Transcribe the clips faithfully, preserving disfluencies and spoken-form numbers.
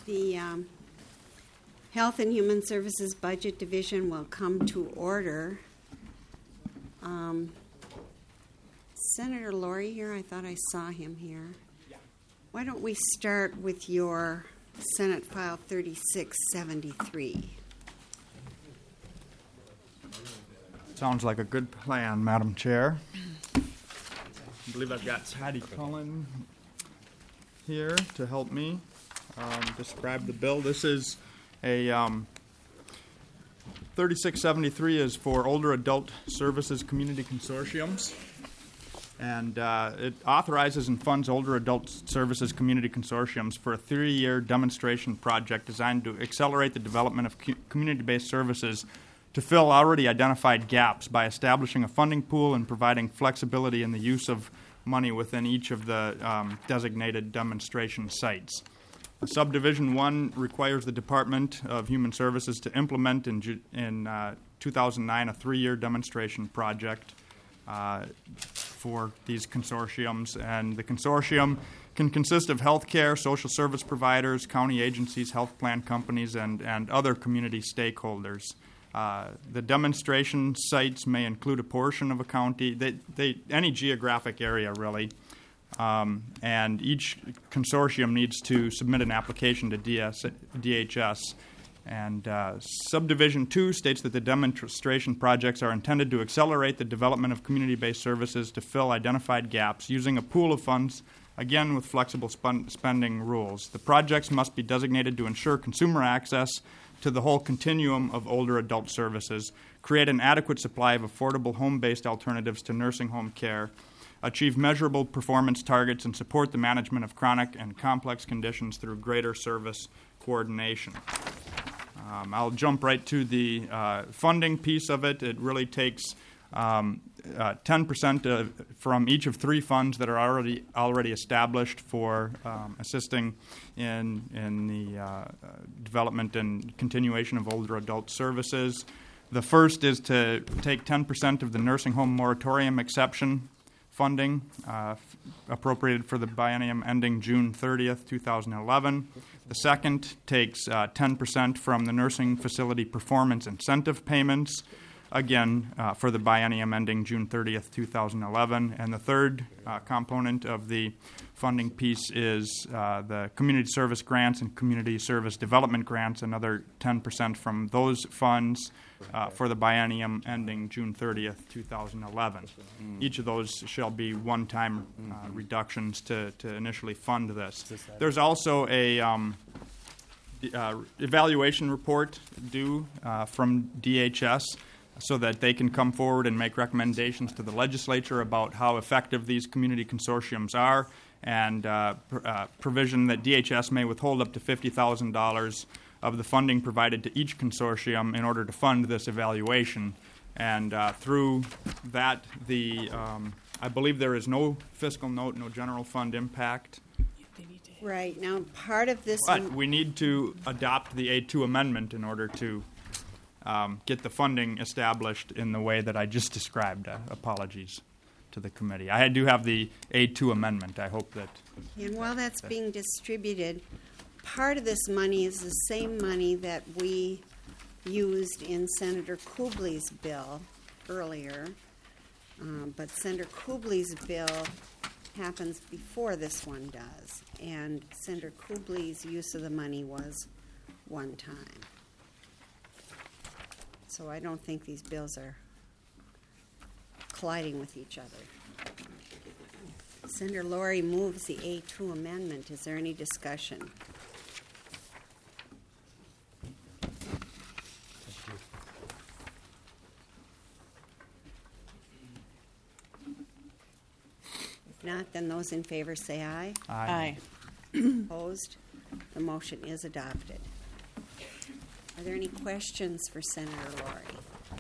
The um, Health and Human Services Budget Division will come to order. Um, Senator Laurie here, I thought I saw him here. Why don't we start with your Senate File thirty-six seventy-three? Sounds like a good plan, Madam Chair. I believe I've got Hattie Cullen here to help me um, describe the bill. This is a um, thirty-six seventy-three is for older adult services community consortiums, and uh, it authorizes and funds older adult services community consortiums for a three-year demonstration project designed to accelerate the development of co- community-based services to fill already identified gaps by establishing a funding pool and providing flexibility in the use of money within each of the um, designated demonstration sites. Subdivision one requires the Department of Human Services to implement in, Ju- in uh, two thousand nine a three-year demonstration project uh, for these consortiums. And the consortium can consist of healthcare, social service providers, county agencies, health plan companies, and, and other community stakeholders. Uh, the demonstration sites may include a portion of a county, they, they, any geographic area, really. Um, and each consortium needs to submit an application to D S, D H S. And uh, Subdivision two states that the demonstration projects are intended to accelerate the development of community-based services to fill identified gaps using a pool of funds, again with flexible spend- spending rules. The projects must be designated to ensure consumer access to the whole continuum of older adult services, create an adequate supply of affordable home-based alternatives to nursing home care, achieve measurable performance targets, and support the management of chronic and complex conditions through greater service coordination. Um, I'll jump right to the uh, funding piece of it. It really takes um, uh, ten percent uh, from each of three funds that are already already established for um, assisting in in the uh, development and continuation of older adult services. The first is to take ten percent of the nursing home moratorium exception funding uh, f- appropriated for the biennium ending June thirtieth, twenty eleven. The second takes uh, ten percent from the nursing facility performance incentive payments, again uh, for the biennium ending June thirtieth, twenty eleven. And the third uh, component of the funding piece is uh, the community service grants and community service development grants, another ten percent from those funds uh, for the biennium ending June thirtieth, twenty eleven. Each of those shall be one-time uh, reductions to, to initially fund this. There's also a um, uh, evaluation report due uh, from D H S so that they can come forward and make recommendations to the legislature about how effective these community consortiums are, and uh, pr- uh, provision that D H S may withhold up to fifty thousand dollars of the funding provided to each consortium in order to fund this evaluation. And uh, through that, the um, I believe there is no fiscal note, no general fund impact. Right. Now, part of this... But we need to adopt the A two amendment in order to um, get the funding established in the way that I just described. Uh, apologies to the committee. I do have the A two amendment. I hope that... And while that's being distributed, part of this money is the same money that we used in Senator Kubley's bill earlier. Um, but Senator Kubley's bill happens before this one does. And Senator Kubley's use of the money was one time. So I don't think these bills are colliding with each other. Senator Laurie moves the A two amendment. Is there any discussion? If not, then those in favor say aye. Aye. Opposed? The motion is adopted. Are there any questions for Senator Laurie?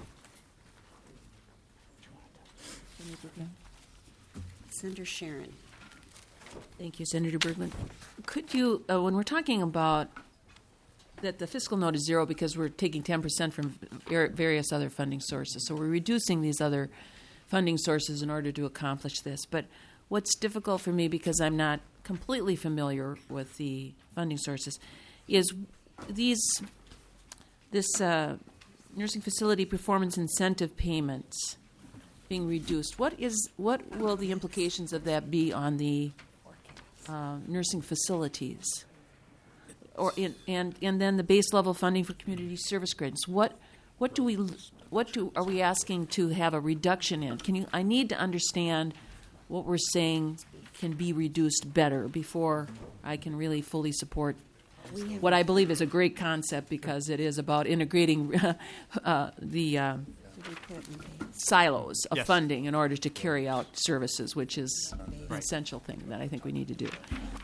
Senator Sharon. Thank you, Senator Bergman. Could you, uh, when we're talking about that the fiscal note is zero because we're taking ten percent from ver- various other funding sources, so we're reducing these other funding sources in order to accomplish this. But what's difficult for me, because I'm not completely familiar with the funding sources, is these this uh, nursing facility performance incentive payments being reduced. What is what will the implications of that be on the uh, nursing facilities? Or in, and and then the base level funding for community service grants. What what do we what do are we asking to have a reduction in? Can you? I need to understand what we're saying can be reduced better before I can really fully support what I believe is a great concept, because it is about integrating uh, the uh, silos of Yes. funding in order to carry out services, which is an essential thing that I think we need to do.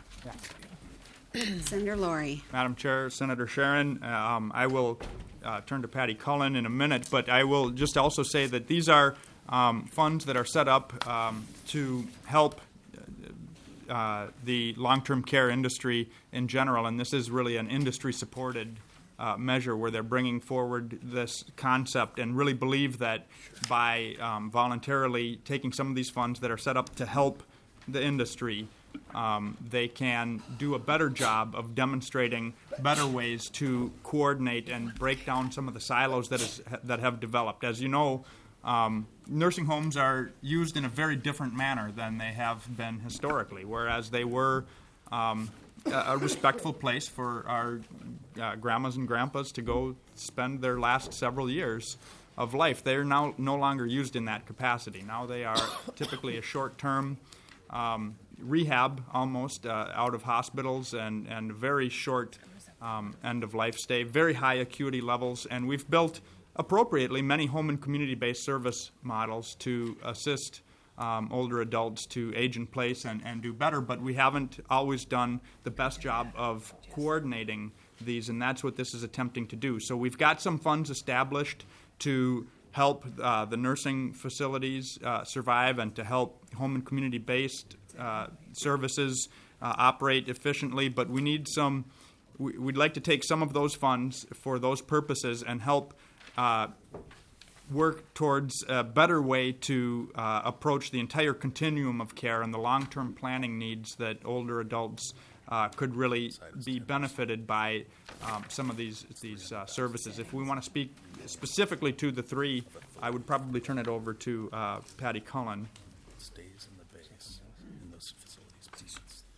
Senator Laurie. Madam Chair, Senator Sharon, um, I will uh, turn to Patty Cullen in a minute, but I will just also say that these are um, funds that are set up um, to help uh, the long-term care industry in general, and this is really an industry-supported uh, measure where they're bringing forward this concept and really believe that by um, voluntarily taking some of these funds that are set up to help the industry, Um, they can do a better job of demonstrating better ways to coordinate and break down some of the silos that is that have developed. As you know, um, nursing homes are used in a very different manner than they have been historically, whereas they were um, a, a respectful place for our uh, grandmas and grandpas to go spend their last several years of life. They are now no longer used in that capacity. Now they are typically a short-term um, rehab, almost uh, out of hospitals, and and very short um, end of life stay, very high acuity levels, and we've built appropriately many home and community based service models to assist um, older adults to age in place and, and do better, but we haven't always done the best job of coordinating these, and that's what this is attempting to do. So we've got some funds established to help uh, the nursing facilities uh, survive and to help home and community based Uh, services uh, operate efficiently, but we need some. We, we'd like to take some of those funds for those purposes and help uh, work towards a better way to uh, approach the entire continuum of care and the long-term planning needs that older adults uh, could really be benefited by um, some of these these uh, services. If we want to speak specifically to the three, I would probably turn it over to uh, Patty Cullen. Stays in the base in those facilities.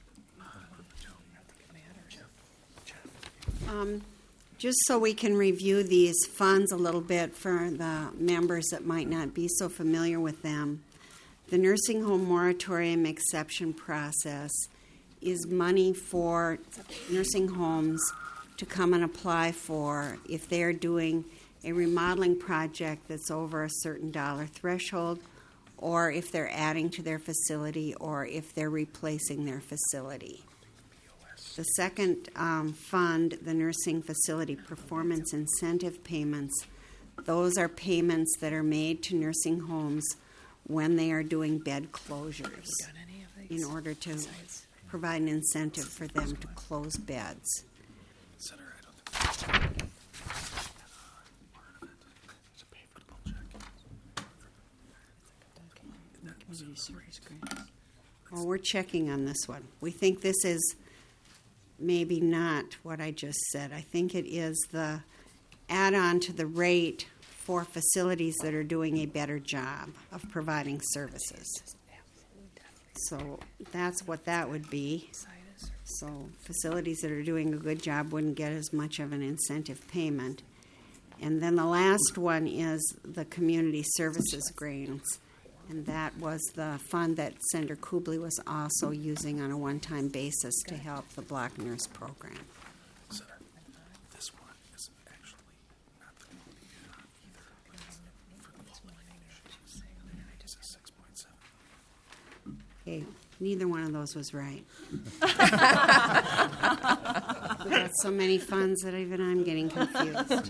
Um, just so we can review these funds a little bit for the members that might not be so familiar with them, the nursing home moratorium exception process is money for nursing homes to come and apply for if they're doing a remodeling project that's over a certain dollar threshold, or if they're adding to their facility, or if they're replacing their facility. The second um, fund, the nursing facility performance incentive payments, those are payments that are made to nursing homes when they are doing bed closures in order to provide an incentive for them to close beds. Well, we're checking on this one. We think this is maybe not what I just said. I think it is the add-on to the rate for facilities that are doing a better job of providing services. So that's what that would be. So facilities that are doing a good job wouldn't get as much of an incentive payment. And then the last one is the community services grants. And that was the fund that Senator Kubley was also using on a one-time basis to help the block nurse program. Senator, this one is actually not the either. For the following, it's a six point seven. Okay, neither one of those was right. We got so many funds that even I'm getting confused.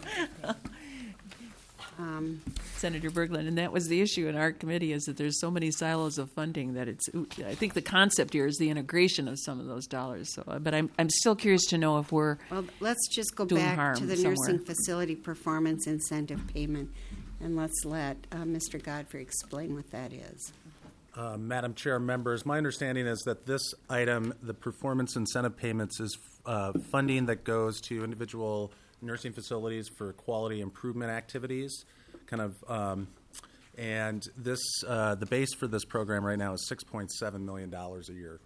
Um, Senator Berglund, and that was the issue in our committee, is that there's so many silos of funding that it's, I think the concept here is the integration of some of those dollars. So, but I'm I'm still curious to know if we're Well, let's just go doing back harm to the somewhere. nursing facility performance incentive payment, and let's let uh, Mister Godfrey explain what that is. Uh, Madam Chair, members, my understanding is that this item, the performance incentive payments, is uh, funding that goes to individual nursing facilities for quality improvement activities, kind of, um, and this, uh, the base for this program right now is six point seven million dollars a year.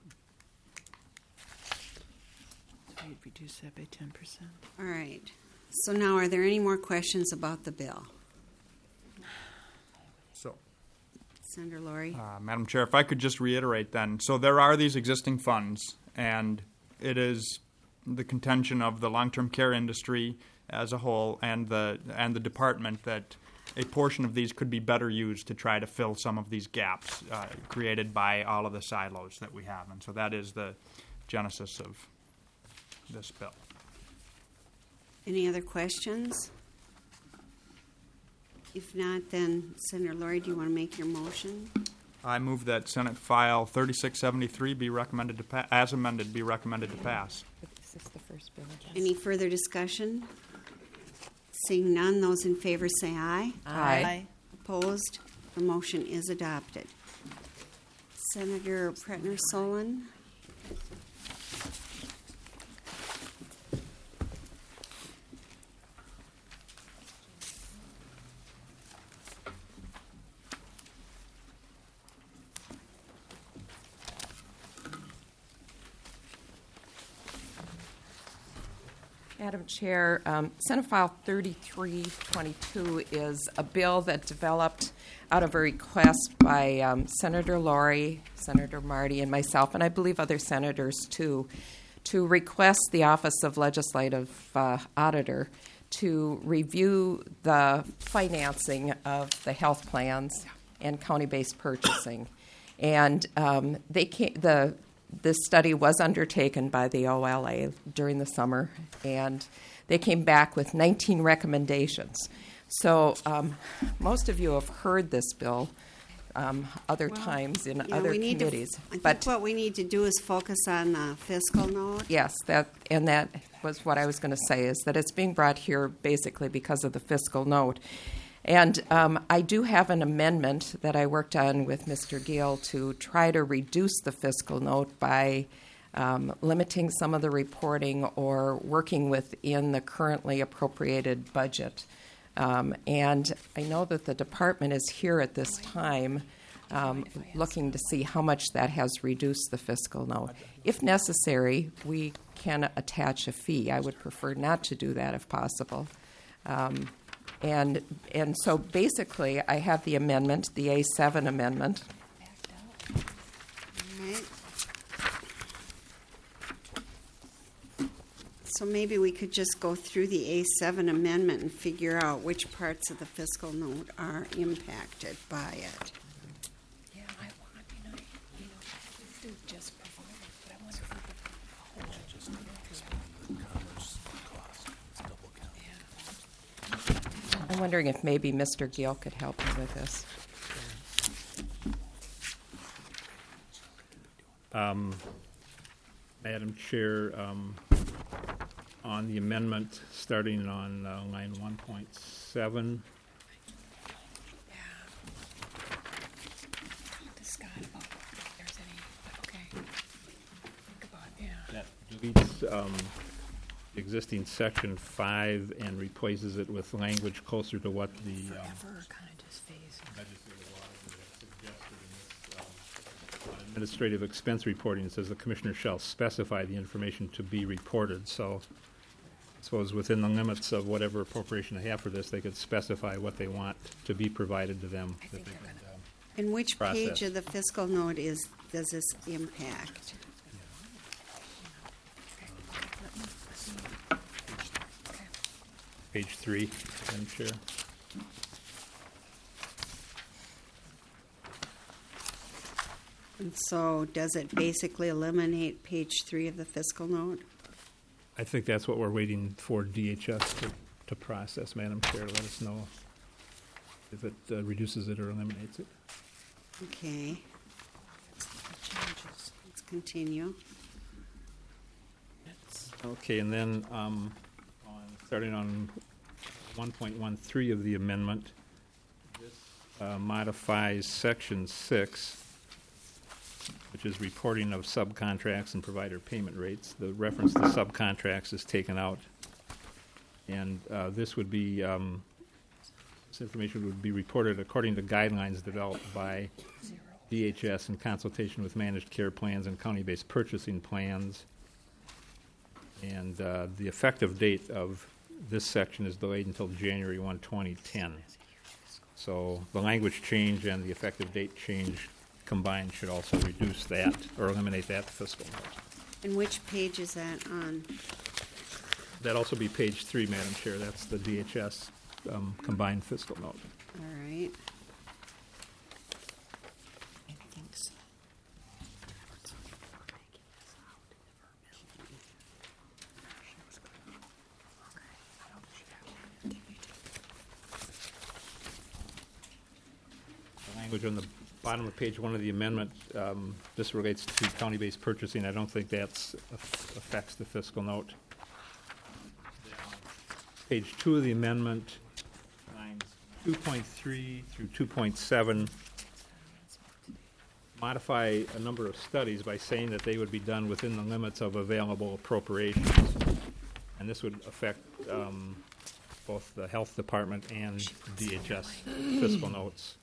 We'd reduce that by ten percent. All right. So now, are there any more questions about the bill? So, Senator Laurie? uh, Madam Chair, if I could just reiterate then. So there are these existing funds, and it is the contention of the long-term care industry as a whole and the and the department that a portion of these could be better used to try to fill some of these gaps uh, created by all of the silos that we have. And so that is the genesis of this bill. Any other questions? If not, then Senator Laurie, do you want to make your motion? I move that Senate File thirty-six seventy-three be recommended to pa- as amended, be recommended to pass. Is this the first bill? Any further discussion? Seeing none, those in favor say aye. Aye. Opposed? The motion is adopted. Senator Pretner Solon? Madam Chair, um, Senate File thirty-three twenty-two is a bill that developed out of a request by um, Senator Laurie, Senator Marty, and myself, and I believe other senators too, to request the Office of Legislative uh, Auditor to review the financing of the health plans and county-based purchasing. And um, they came, the This study was undertaken by the O L A during the summer, and they came back with nineteen recommendations. So um, most of you have heard this bill um, other Well, times in Yeah, other we need to- committees. I think but what we need to do is focus on the fiscal note. yes, that and that was what I was going to say, is that it's being brought here basically because of the fiscal note. And um, I do have an amendment that I worked on with Mister Gill to try to reduce the fiscal note by um, limiting some of the reporting or working within the currently appropriated budget. Um, and I know that the department is here at this time um, looking to see how much that has reduced the fiscal note. If necessary, we can attach a fee. I would prefer not to do that if possible. Um, And and so basically, I have the amendment, the A seven amendment. Right. So maybe we could just go through the A seven amendment and figure out which parts of the fiscal note are impacted by it. Yeah, I want to, you know, you know, we do just provide it, but I wonder if we could put a whole, Just the commerce cost, it's double count. I'm wondering if maybe Mister Gill could help me with this. Madam Chair, um, on the amendment, starting on uh, line one point seven, talk to Scott about if there's any, but okay. Think about, yeah. that deletes um, existing section five and replaces it with language closer to what the um, Forever kind of just phase. legislative law suggested in this um, administrative expense reporting. It says the commissioner shall specify the information to be reported. So I suppose within the limits of whatever appropriation they have for this, they could specify what they want to be provided to them. I that think they they're could, gonna- um, And which Process. page of the fiscal note is, does this impact? Page three, Madam Chair. And so does it basically eliminate page three of the fiscal note? I think that's what we're waiting for D H S to, to process, Madam Chair, to let us know if it uh, reduces it or eliminates it. Okay. Let's continue. Okay, and then um, on, starting on one point one three of the amendment, this uh, modifies section six which is reporting of subcontracts and provider payment rates. The reference to subcontracts is taken out. And uh, this would be, um, this information would be reported according to guidelines developed by D H S in consultation with managed care plans and county-based purchasing plans. And uh, the effective date of this section is delayed until January first, twenty ten. So the language change and the effective date change combined should also reduce that or eliminate that fiscal note. And which page is that on? That'd also be page three, Madam Chair. That's the D H S um, combined fiscal note. All right. Thanks. The language on the bottom of page one of the amendment, um, this relates to county-based purchasing. I don't think that affects the fiscal note. Page two of the amendment, lines two point three through two point seven, modify a number of studies by saying that they would be done within the limits of available appropriations. And this would affect um, both the Health Department and D H S fiscal notes.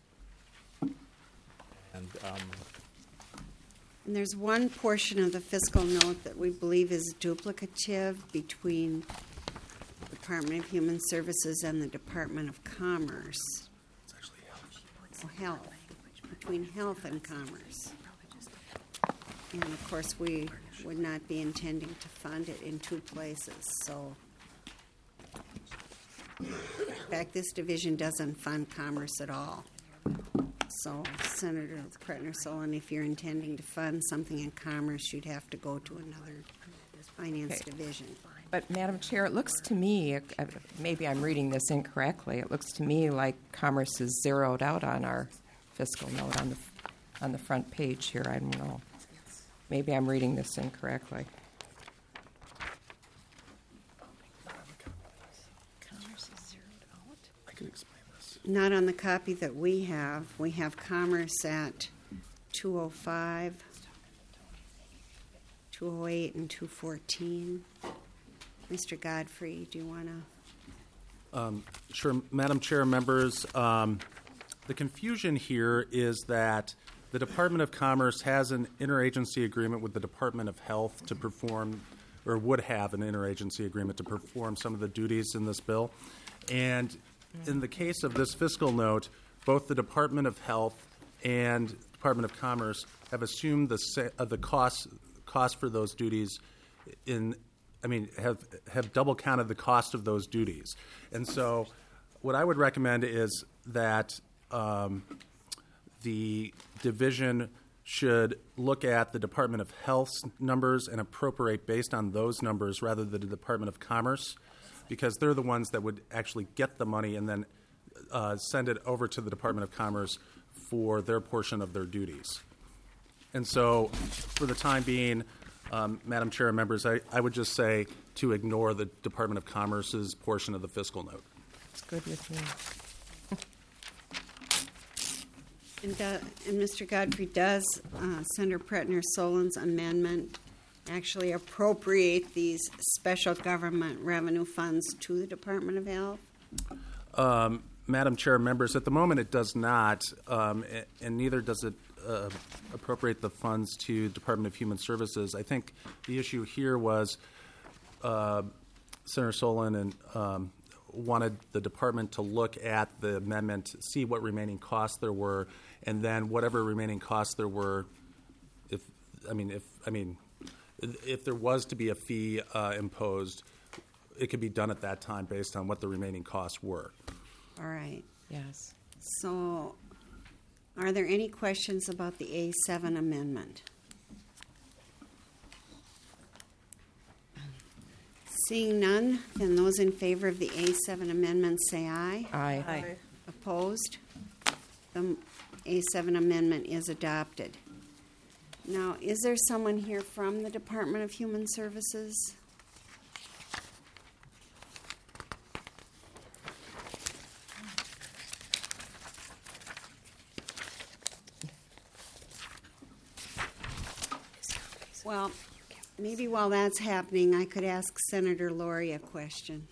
And um, And there's one portion of the fiscal note that we believe is duplicative between the Department of Human Services and the Department of Commerce. It's actually health. Oh, health, between health and commerce. And of course, we would not be intending to fund it in two places, so. In fact, this division doesn't fund commerce at all. So, Senator Pretner-Solon, if you're intending to fund something in commerce, you'd have to go to another finance Okay. division. But, Madam Chair, it looks to me, uh, maybe I'm reading this incorrectly, it looks to me like commerce is zeroed out on our fiscal note on the on the front page here. I don't know. Maybe I'm reading this incorrectly. Commerce is zeroed out. I can explain this. Not on the copy that we have. We have commerce at two oh five, two oh eight, and two fourteen. Mister Godfrey, do you want to? Sure, Madam Chair, members. Um, the confusion here is that the Department of Commerce has an interagency agreement with the Department of Health to perform, or would have an interagency agreement to perform some of the duties in this bill. And in the case of this fiscal note, both the Department of Health and Department of Commerce have assumed the sa- uh, the cost cost for those duties in. I mean, have have double counted the cost of those duties. And so what I would recommend is that um, the division should look at the Department of Health's numbers and appropriate based on those numbers rather than the Department of Commerce, because they're the ones that would actually get the money and then uh, send it over to the Department of Commerce for their portion of their duties. And so for the time being, Um, Madam Chair and members, I, I would just say to ignore the Department of Commerce's portion of the fiscal note. It's good with me. And, uh, and Mister Godfrey, does uh, Senator Pretner-Solon's amendment actually appropriate these special government revenue funds to the Department of Health? Um, Madam Chair and members, at the moment it does not, um, and, and neither does it uh, appropriate the funds to Department of Human Services. I think the issue here was uh, Senator Solon and um, wanted the department to look at the amendment, see what remaining costs there were, and then whatever remaining costs there were, if I mean if I mean if there was to be a fee uh, imposed, it could be done at that time based on what the remaining costs were. All right. Yes. So, are there any questions about the A seven amendment? Seeing none, then those in favor of the A seven amendment say aye. Aye. Aye. Opposed? The A seven amendment is adopted. Now, is there someone here from the Department of Human Services? Well, maybe while that's happening, I could ask Senator Laurie a question.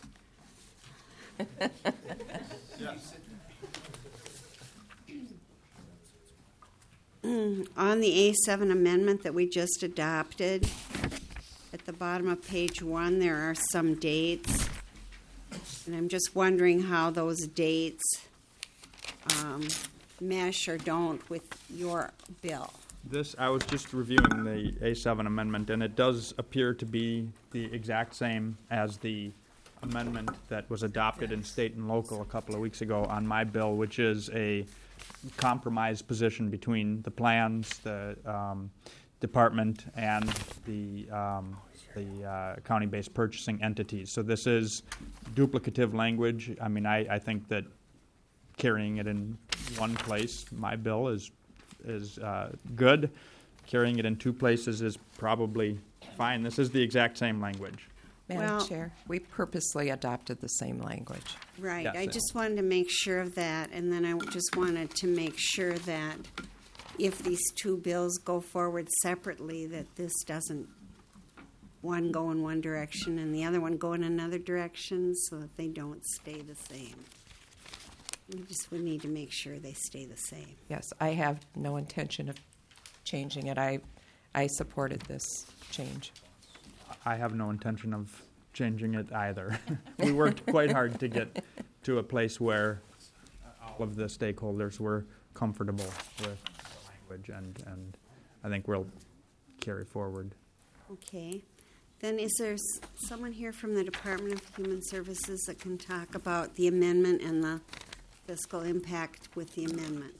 On the A seven amendment that we just adopted, at the bottom of page one, there are some dates. And I'm just wondering how those dates um, mesh or don't with your bill. This, I was just reviewing the A seven amendment, and it does appear to be the exact same as the amendment that was adopted in state and local a couple of weeks ago on my bill, which is a compromise position between the plans, the um, department, and the um, the uh, county-based purchasing entities. So this is duplicative language. I mean, I, I think that carrying it in one place, my bill is is uh, good. Carrying it in two places is probably fine. This is the exact same language. Madam Well- Chair, we purposely adopted the same language. Right, Yes, I yeah. just wanted to make sure of that, and then I just wanted to make sure that if these two bills go forward separately, that this doesn't, one go in one direction and the other one go in another direction, so that they don't stay the same. We just would need to make sure they stay the same. Yes, I have no intention of changing it. I, I supported this change. I have no intention of changing it either. We worked quite hard to get to a place where all of the stakeholders were comfortable with the language, and, and I think we'll carry forward. Okay. Then is there s- someone here from the Department of Human Services that can talk about the amendment and the fiscal impact with the amendment?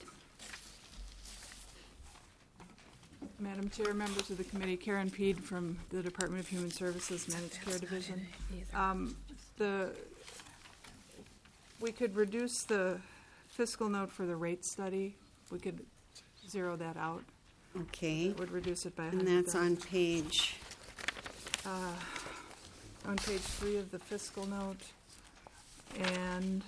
Madam Chair, members of the committee, Karen Peed from the Department of Human Services Managed Care Division. Um, the, we could reduce the fiscal note for the rate study. We could zero that out. Okay. It would reduce it by a And hundred that's on thousand. page, On page three of the fiscal note. And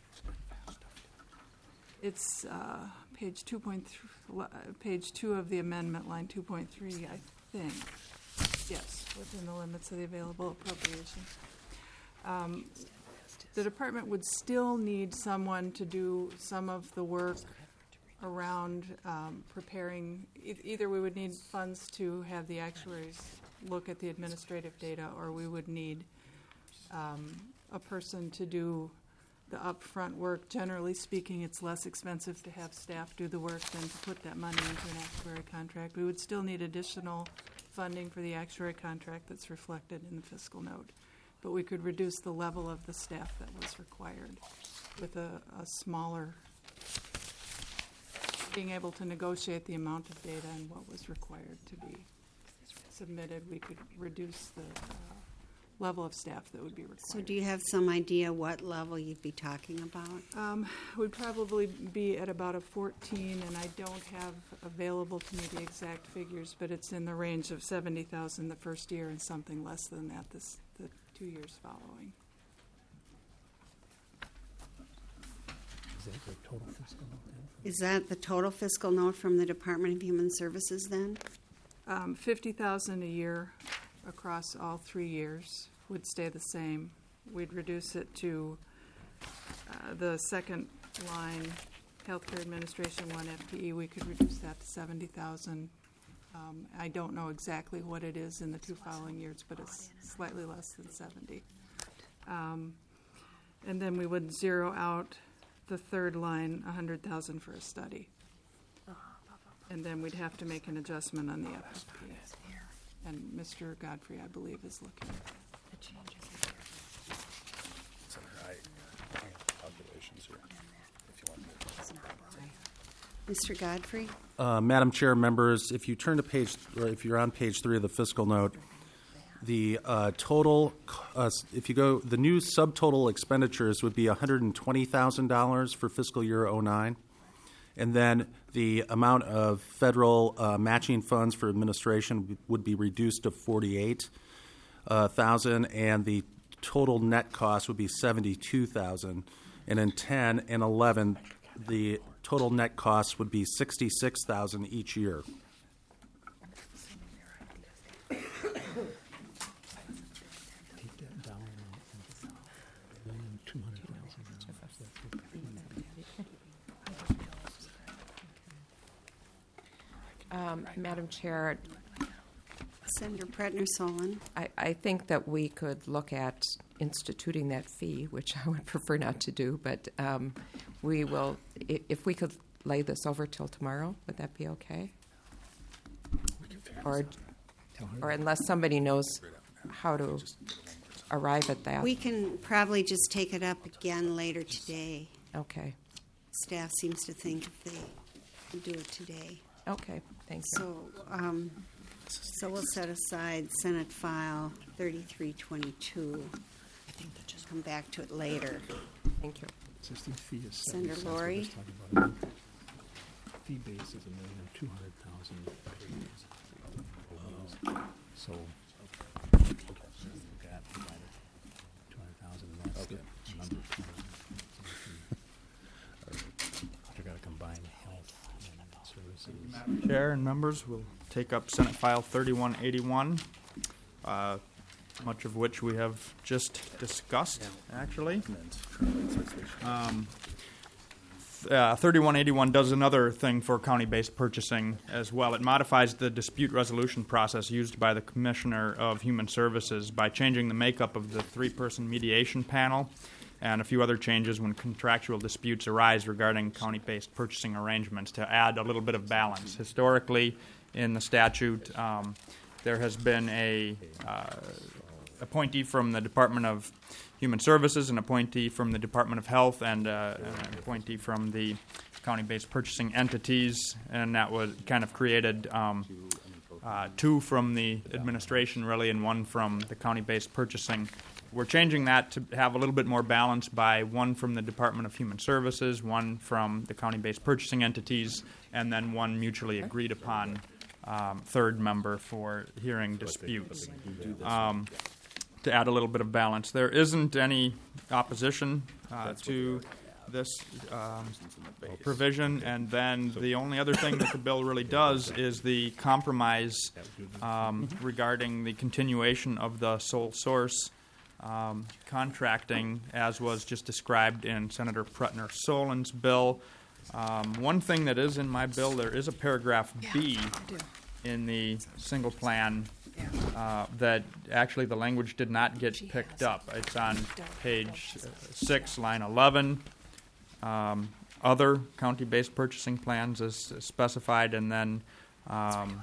it's, uh, page two point three, page two of the amendment, line two point three, I think. Yes, within the limits of the available appropriation. Um, The department would still need someone to do some of the work around um, preparing, e- either we would need funds to have the actuaries look at the administrative data, or we would need um, a person to do the upfront work. Generally speaking, it's less expensive to have staff do the work than to put that money into an actuary contract. We would still need additional funding for the actuary contract that's reflected in the fiscal note, but we could reduce the level of the staff that was required with a, a smaller, being able to negotiate the amount of data and what was required to be submitted. We could reduce the uh, level of staff that would be required. so do you have some idea what level you'd be talking about? Um, We'd probably be at about a fourteen, and I don't have available to me the exact figures, but it's in the range of seventy thousand the first year and something less than that this, the two years following. Is that the total fiscal note from the Department of Human Services then? Um, fifty thousand a year across all three years would stay the same. We'd reduce it to uh, the second line, healthcare administration, one F T E. We could reduce that to seventy thousand. Um, I don't know exactly what it is in the two following years, but it's slightly less than seventy. Um, and then we would zero out the third line, a hundred thousand for a study. And then we'd have to make an adjustment on the F F P. And Mister Godfrey, I believe, is looking at that. Mister Godfrey? Uh, Madam Chair, members, if you turn to page, or if you're on page three of the fiscal note, the uh, total, uh, s- if you go, the new subtotal expenditures would be one hundred twenty thousand dollars for fiscal year oh nine. And then the amount of federal uh, matching funds for administration would be reduced to forty-eight thousand, and the total net cost would be seventy-two thousand. And in ten and eleven, the total net cost would be sixty-six thousand each year. Um, Madam Chair, Senator Pretner Solon. I, I think that we could look at instituting that fee, which I would prefer not to do, but um, we will, i- if we could lay this over till tomorrow, would that be okay? Or, or unless somebody knows how to arrive at that. We can probably just take it up again later today. Okay, Staff seems to think if they can do it today. okay, thank you. So, um, so we'll set aside Senate File thirty-three twenty-two. Come back to it later. Thank you. Existing fee is Senator seventy cents. We're Laurie? just talking about a fee base is a million two hundred thousand. So. Two hundred thousand, and that's the number of people. They're gonna combine health and services. Chair and members will take up Senate File thirty-one eighty-one, uh, much of which we have just discussed, actually. Um, th- uh, thirty-one eighty-one does another thing for county-based purchasing as well. It modifies the dispute resolution process used by the Commissioner of Human Services by changing the makeup of the three-person mediation panel and a few other changes when contractual disputes arise regarding county-based purchasing arrangements to add a little bit of balance. Historically, in the statute, um, there has been a uh, appointee from the Department of Human Services, an appointee from the Department of Health, and uh, an appointee from the county-based purchasing entities, and that was kind of created um, uh, two from the administration, really, and one from the county-based purchasing. We're changing that to have a little bit more balance by one from the Department of Human Services, one from the county-based purchasing entities, and then one mutually agreed upon um, third member for hearing disputes. Um, to add a little bit of balance. There isn't any opposition uh, to this um, provision, and then the only other thing that the bill really does is the compromise um, regarding the continuation of the sole source um, contracting, as was just described in Senator Pretner Solon's bill. Um, one thing that is in my bill, there is a paragraph B in the single plan Uh, that actually the language did not get picked up. It's on page uh, six, line eleven. Um, other county-based purchasing plans is specified, and then um,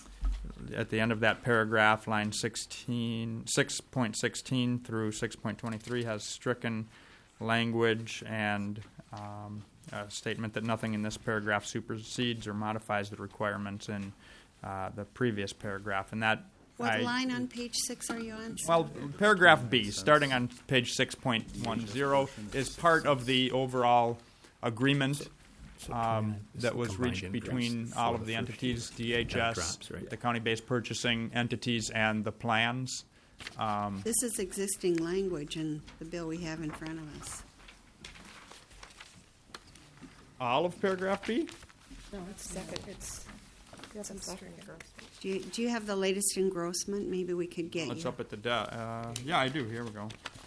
at the end of that paragraph, line sixteen, six point sixteen through six point twenty-three has stricken language and um, a statement that nothing in this paragraph supersedes or modifies the requirements in uh, the previous paragraph, and that What I, line on page six are you on? well, paragraph B, starting on page six point ten, is part of the overall agreement um, that was reached between all of the entities, D H S, the county-based purchasing entities, and the plans. Um, This is existing language in the bill we have in front of us. all of paragraph B? No, it's second, it's, it's a second. Do you, do you have the latest engrossment? Maybe we could get Well, it's you. up at the de- uh, yeah, I do. Here we go.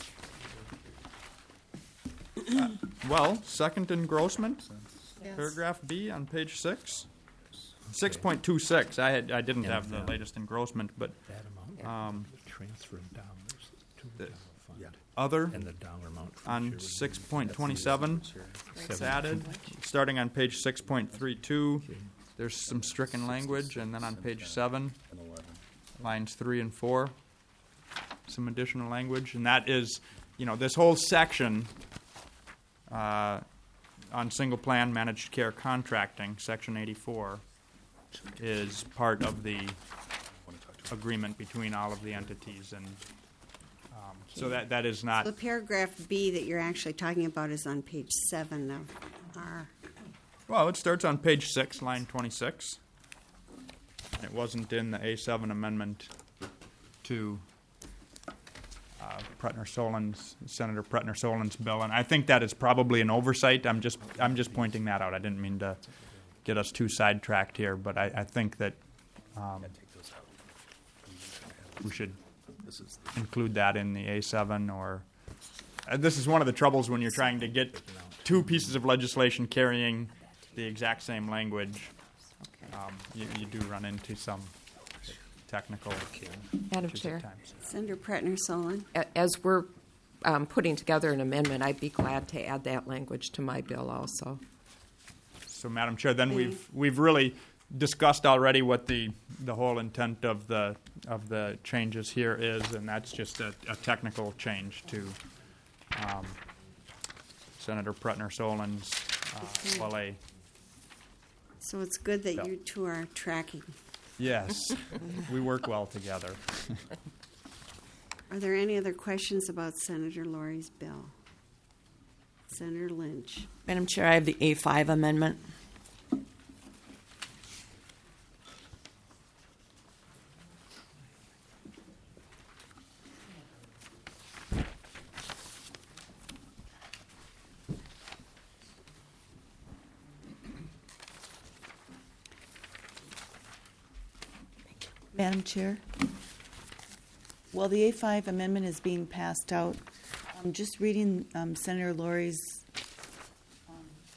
Uh, well, second engrossment, Yes. paragraph B on page six. Six point two six. I had I didn't have the latest engrossment, but That amount, um, transfer of dollars to the the general fund, other and the dollar amount. for on each year would be- six point twenty-seven. It's Seven. added, starting on page six point three two. There's some stricken language, and then on page seven, lines three and four, some additional language, and that is, you know, this whole section uh, on single plan managed care contracting, section eighty-four, is part of the agreement between all of the entities, and um, so that that is not. The paragraph B that you're actually talking about is on page seven of our. Well, it starts on page six, line twenty-six. It wasn't in the A seven amendment to uh, Pretner Solon's, Senator Pretner Solon's bill, and I think that is probably an oversight. I'm just, I'm just pointing that out. I didn't mean to get us too sidetracked here, but I, I think that um, we should include that in the A seven, or uh, this is one of the troubles when you're trying to get two pieces of legislation carrying the exact same language. Okay. um, you, you do run into some technical Madam issues Chair, at times. Senator Pretner Solon. a- as we're um, putting together an amendment, I'd be glad to add that language to my bill also. So, Madam Chair, then we've we've really discussed already what the the whole intent of the of the changes here is, and that's just a, a technical change to um, Senator Pretner Solon's uh, L A. So it's good that Bill. you two are tracking. Yes, we work well together. Are there any other questions about Senator Laurie's bill? Senator Lynch. Madam Chair, I have the A five amendment. Madam Chair, while the A five amendment is being passed out, I'm just reading um, Senator Laurie's um,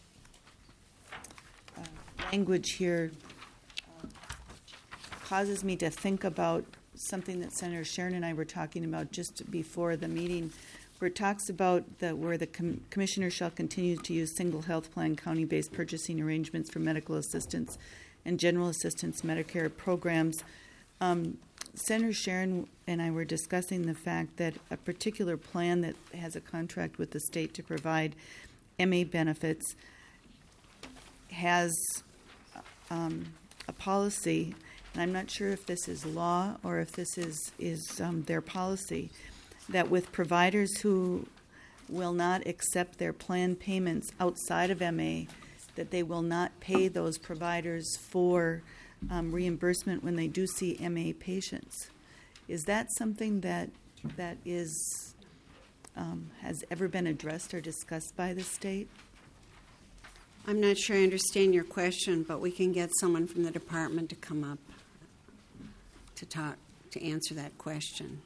uh, language here uh, causes me to think about something that Senator Sharon and I were talking about just before the meeting, where it talks about the, where the com- commissioner shall continue to use single health plan county-based purchasing arrangements for medical assistance and general assistance Medicare programs. Um, Senator Sharon and I were discussing the fact that a particular plan that has a contract with the state to provide M A benefits has um, a policy, and I'm not sure if this is law or if this is, is um, their policy, that with providers who will not accept their plan payments outside of M A, that they will not pay those providers for um, reimbursement when they do see M A patients. Is that something that that is um, has ever been addressed or discussed by the state? I'm not sure I understand your question, but we can get someone from the department to come up to talk, to answer that question.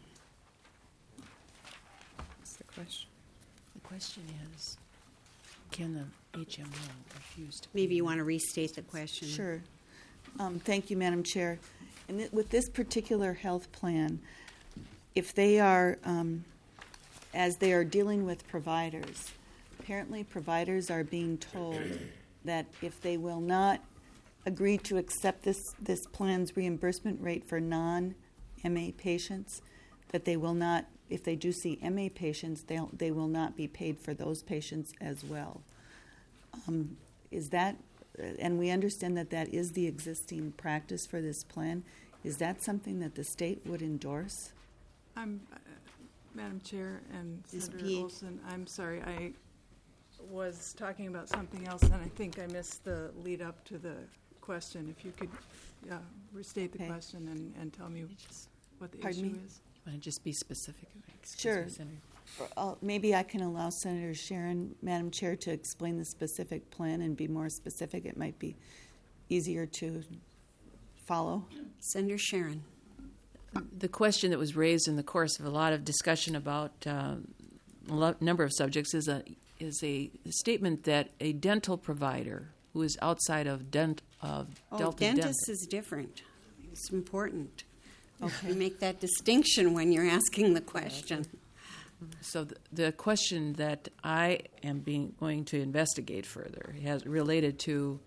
What's the question? The question is, can the H M O refuse to? Maybe you want to restate the question. Sure. Um, thank you, Madam Chair. And th- with this particular health plan, if they are, um, as they are dealing with providers, apparently providers are being told that if they will not agree to accept this, this plan's reimbursement rate for non-M A patients, that they will not, if they do see M A patients, they'll, they will not be paid for those patients as well. Um, is that, and we understand that that is the existing practice for this plan. Is that something that the state would endorse? I'm, uh, Madam Chair and Miz Senator Peake. Olson, I'm sorry, I was talking about something else, and I think I missed the lead up to the question. If you could uh, restate the Okay. question and, and tell me what the Pardon issue me? is. Want to just be specific? Excuse Sure. me, Senator. Or, uh, maybe I can allow Senator Sharon, Madam Chair, to explain the specific plan and be more specific. It might be easier to follow. Senator Sharon. The question that was raised in the course of a lot of discussion about uh, a lo- number of subjects is a is a statement that a dental provider who is outside of dent of Oh, Delta dentist Dental. is different. It's important. Okay. You make that distinction when you're asking the question. So the, the question that I am being going to investigate further has related to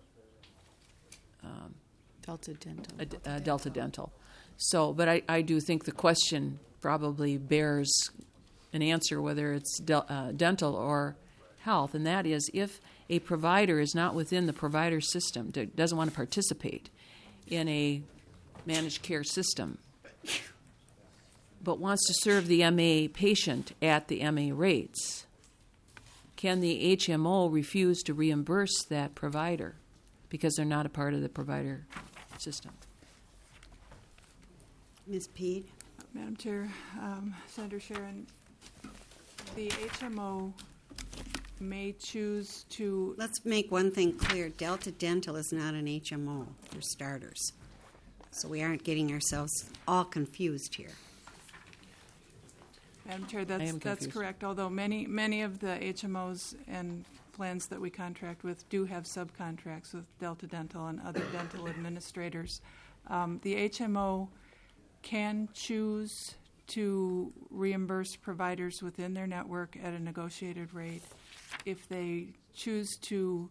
Delta Dental. a d- uh, Delta Dental. So, but I, I do think the question probably bears an answer, whether it's del- uh, dental or health, and that is if a provider is not within the provider system, d- doesn't want to participate in a managed care system, but wants to serve the M A patient at the M A rates, can the H M O refuse to reimburse that provider because they're not a part of the provider system? Miz Peed. Madam Chair, um, Senator Sharon, the H M O may choose to, Let's make one thing clear. Delta Dental is not an H M O, for starters. So we aren't getting ourselves all confused here. Madam Chair, that's, am that's confused. correct, although many, many of the H M Os and plans that we contract with do have subcontracts with Delta Dental and other dental administrators. Um, the H M O can choose to reimburse providers within their network at a negotiated rate. If they choose to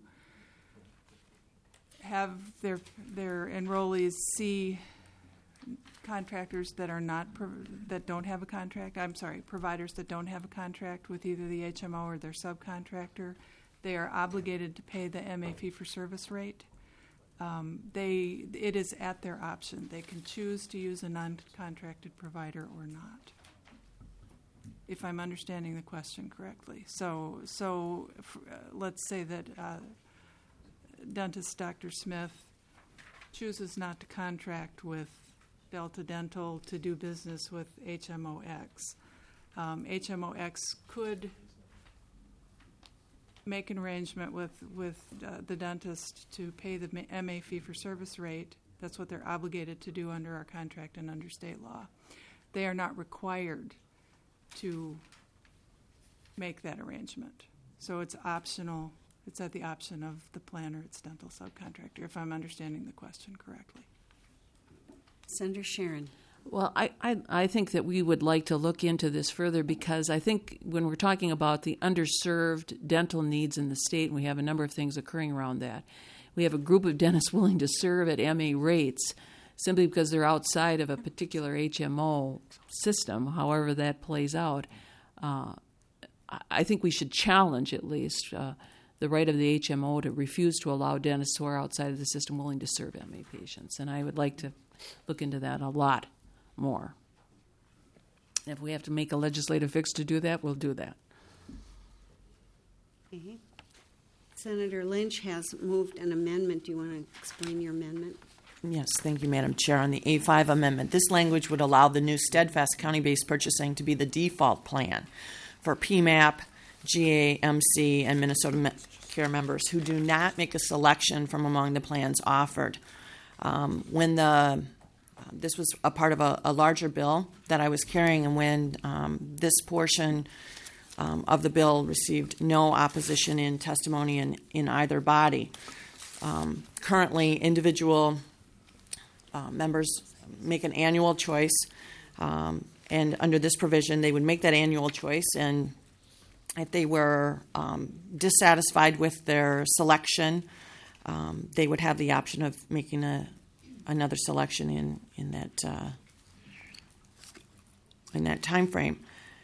have their their enrollees see contractors that are not pro- that don't have a contract, I'm sorry, providers that don't have a contract with either the H M O or their subcontractor, they are obligated to pay the M A fee-for-service rate. Um, they, it is at their option. They can choose to use a non-contracted provider or not, if I'm understanding the question correctly. So, so f- uh, let's say that uh, dentist Doctor Smith chooses not to contract with Delta Dental to do business with H M O X. Um, H M O X could make an arrangement with, with uh, the dentist to pay the M A fee-for-service rate. That's what they're obligated to do under our contract and under state law. They are not required to make that arrangement. So it's optional. It's at the option of the plan or its dental subcontractor, if I'm understanding the question correctly. Senator Sharon. Well, I, I, I think that we would like to look into this further, because I think when we're talking about the underserved dental needs in the state, and we have a number of things occurring around that, we have a group of dentists willing to serve at M A rates simply because they're outside of a particular H M O system, however that plays out. Uh, I think we should challenge, at least, uh, the right of the H M O to refuse to allow dentists who are outside of the system willing to serve M A patients. And I would like to look into that a lot more. If we have to make a legislative fix to do that, we'll do that. Okay. Senator Lynch has moved an amendment. Do you want to explain your amendment? Yes, thank you, Madam Chair. On the A five amendment, this language would allow the new Steadfast County-based purchasing to be the default plan for P M A P, G A M C, and Minnesota Medicare members who do not make a selection from among the plans offered. Um, when the This was a part of a, a larger bill that I was carrying, and when um, this portion um, of the bill received no opposition in testimony in, in either body. Um, currently, individual uh, members make an annual choice, um, and under this provision, they would make that annual choice, and if they were um, dissatisfied with their selection, um, they would have the option of making a another selection in in that uh, in that time frame.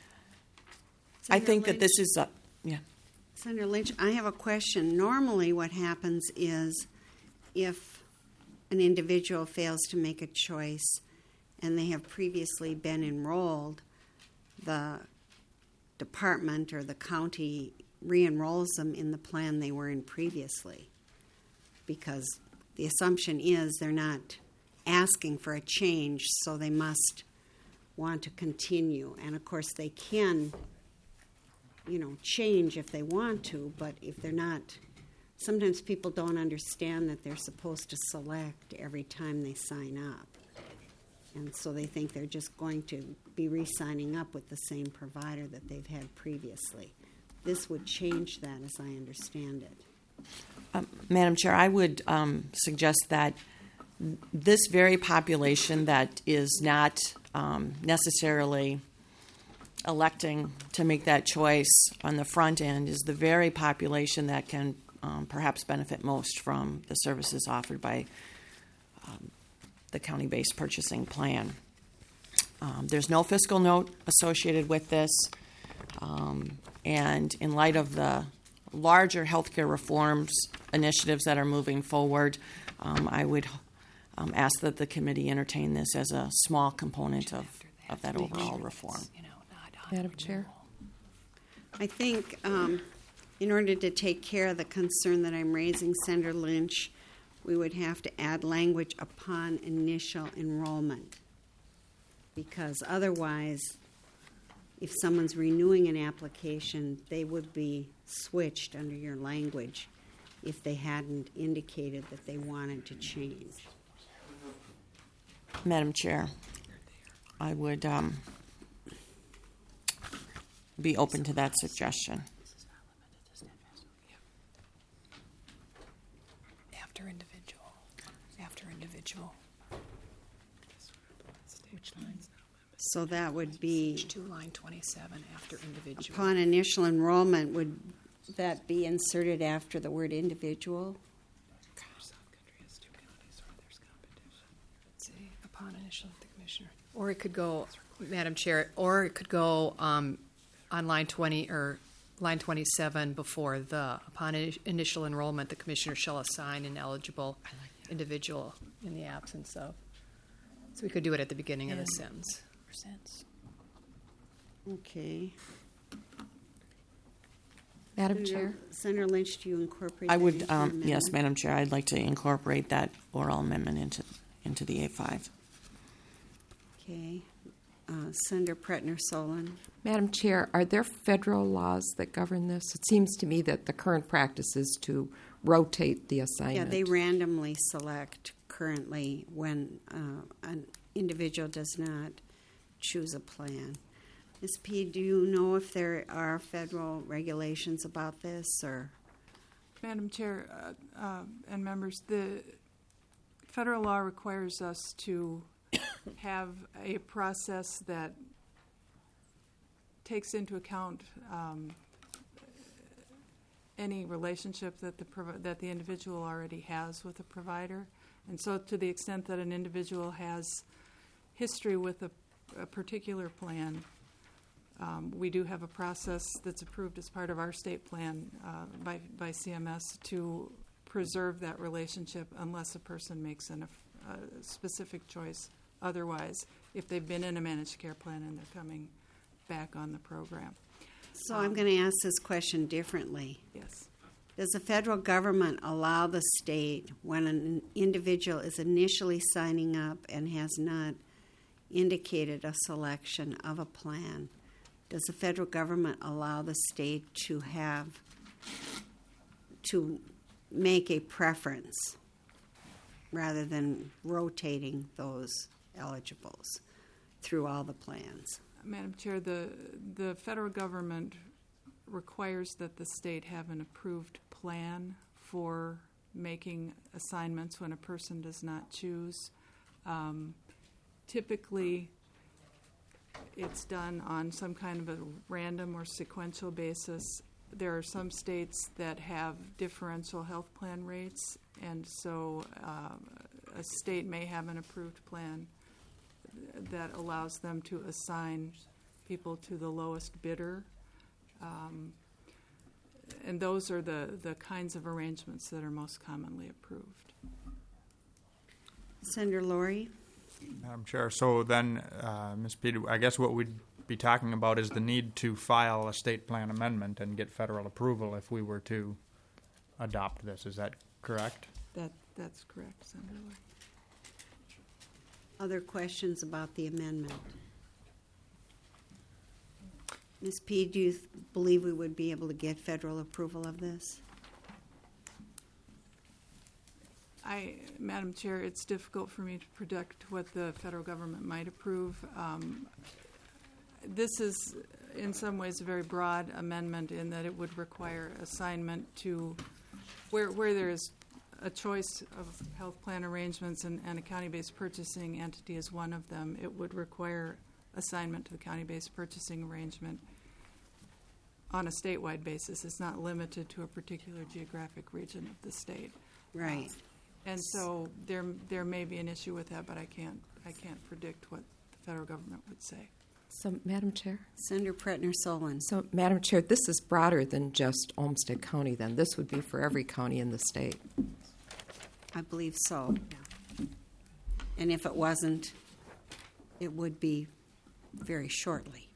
I think that this is a, yeah. Senator Lynch, I have a question. Normally what happens is if an individual fails to make a choice and they have previously been enrolled, the department or the county re-enrolls them in the plan they were in previously, because the assumption is they're not asking for a change, so they must want to continue. And of course, they can, you know, change if they want to, but if they're not, sometimes people don't understand that they're supposed to select every time they sign up. And so they think they're just going to be re-signing up with the same provider that they've had previously. This would change that, as I understand it. Um, Madam Chair, I would um, suggest that this very population that is not um, necessarily electing to make that choice on the front end is the very population that can um, perhaps benefit most from the services offered by um, the county-based purchasing plan. Um, there's no fiscal note associated with this, um, and in light of the larger healthcare reforms initiatives that are moving forward, um, I would um, ask that the committee entertain this as a small component of, of that overall reform. Madam Chair. I think um, in order to take care of the concern that I'm raising, Senator Lynch, we would have to add language upon initial enrollment, because otherwise, if someone's renewing an application, they would be switched under your language if they hadn't indicated that they wanted to change. Madam Chair, I would um, be open to that suggestion. So that would be, Page two, line twenty-seven, after individual. upon initial enrollment, would that be inserted after the word individual? Let's see, upon initial of the commissioner. Or it could go, Madam Chair, or it could go um, on line twenty, or line twenty-seven before the, upon ini- initial enrollment, the commissioner shall assign an eligible individual in the absence of. So we could do it at the beginning of the sentence. Percents. Okay. Madam Senator- Chair? Senator Lynch, do you incorporate I that would, into the um, amendment? yes, Madam Chair, I'd like to incorporate that oral amendment into, into the A five. Okay. Uh, Senator Pretner Solon. Madam Chair, are there federal laws that govern this? It seems to me that the current practice is to rotate the assignment. Yeah, they randomly select currently when uh, an individual does not choose a plan. Miz P, do you know if there are federal regulations about this, or? Madam Chair uh, uh, and members, the federal law requires us to have a process that takes into account um, any relationship that the provi- that the individual already has with a provider. And so to the extent that an individual has history with a, a particular plan, um, we do have a process that's approved as part of our state plan uh, by, by C M S to preserve that relationship unless a person makes an, a specific choice otherwise, if they've been in a managed care plan and they're coming back on the program. So I'm going to ask this question differently. Yes. Does the federal government allow the state, when an individual is initially signing up and has not indicated a selection of a plan, does the federal government allow the state to have, to make a preference rather than rotating those eligibles through all the plans? Madam Chair, the, the federal government requires that the state have an approved plan for making assignments when a person does not choose. Um, typically, it's done on some kind of a random or sequential basis. There are some states that have differential health plan rates, and so uh, a state may have an approved plan that allows them to assign people to the lowest bidder. Um, and those are the, the kinds of arrangements that are most commonly approved. Senator Laurie? Madam Chair, so then, uh, Miz Peter, I guess what we'd be talking about is the need to file a state plan amendment and get federal approval if we were to adopt this. Is that correct? That, that's correct, Senator Laurie. Other questions about the amendment? Miz P, do you th- believe we would be able to get federal approval of this? I, Madam Chair, it's difficult for me to predict what the federal government might approve. Um, this is, in some ways, a very broad amendment in that it would require assignment to where where there is a choice of health plan arrangements, and, and a county-based purchasing entity is one of them. It would require assignment to the county-based purchasing arrangement on a statewide basis. It's not limited to a particular geographic region of the state. Right. And so there there may be an issue with that, but I can't I can't predict what the federal government would say. So, Madam Chair? Senator Pretner Solon. So, Madam Chair, this is broader than just Olmsted County, then. This would be for every county in the state. I believe so. And if it wasn't, it would be very shortly.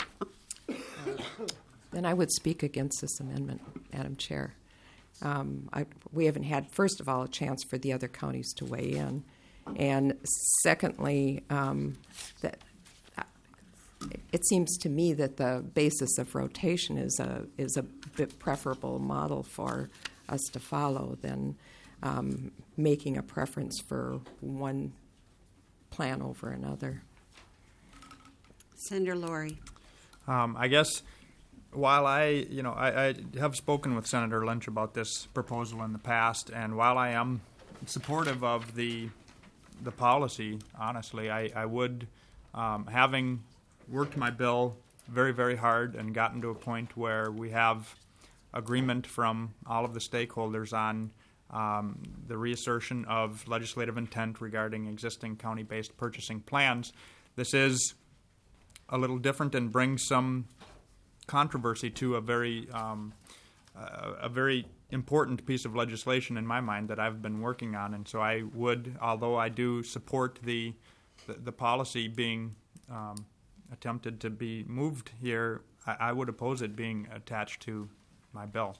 Then I would speak against this amendment, Madam Chair. Um, I, we haven't had, first of all, a chance for the other counties to weigh in. And secondly, um, that uh, it seems to me that the basis of rotation is a, is a bit preferable model for us to follow than um, making a preference for one plan over another. Senator Laurie. Um, I guess while I, you know, I, I have spoken with Senator Lynch about this proposal in the past, and while I am supportive of the the policy, honestly, I, I would, um, having worked my bill very, very hard and gotten to a point where we have agreement from all of the stakeholders on um, the reassertion of legislative intent regarding existing county-based purchasing plans. This is a little different and brings some controversy to a very um, uh, a very important piece of legislation in my mind that I've been working on. And so I would, although I do support the the, the policy being um, attempted to be moved here, I, I would oppose it being attached to my bill.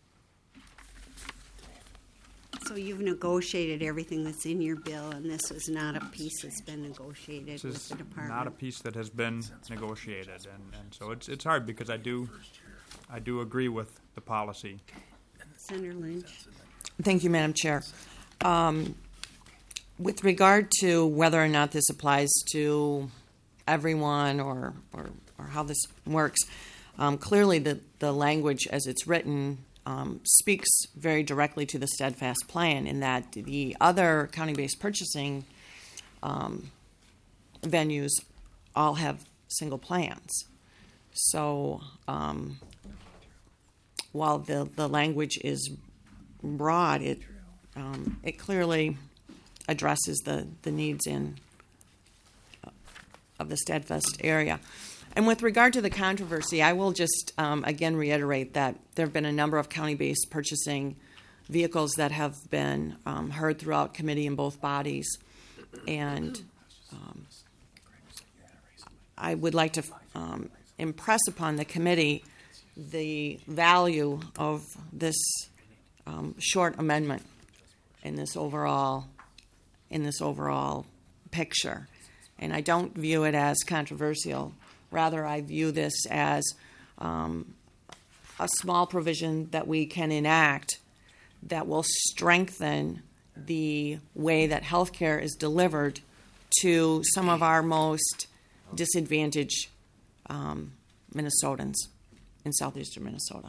So you've negotiated everything that's in your bill, and this is not a piece that's been negotiated This with is the department? not a piece that has been negotiated, and, and so it's it's hard because I do I do agree with the policy. Senator Lynch? Thank you, Madam Chair. Um, with regard to whether or not this applies to everyone or or, or how this works, um, clearly the, the language as it's written um, speaks very directly to the steadfast plan in that the other county-based purchasing um, venues all have single plans. So um, while the, the language is broad, it um, it clearly addresses the, the needs in uh, of the steadfast area. And with regard to the controversy, I will just um, again reiterate that there have been a number of county-based purchasing vehicles that have been um, heard throughout committee in both bodies, and um, I would like to um, impress upon the committee the value of this um, short amendment in this overall in this overall picture. And I don't view it as controversial. Rather, I view this as um, a small provision that we can enact that will strengthen the way that healthcare is delivered to some of our most disadvantaged um, Minnesotans in southeastern Minnesota.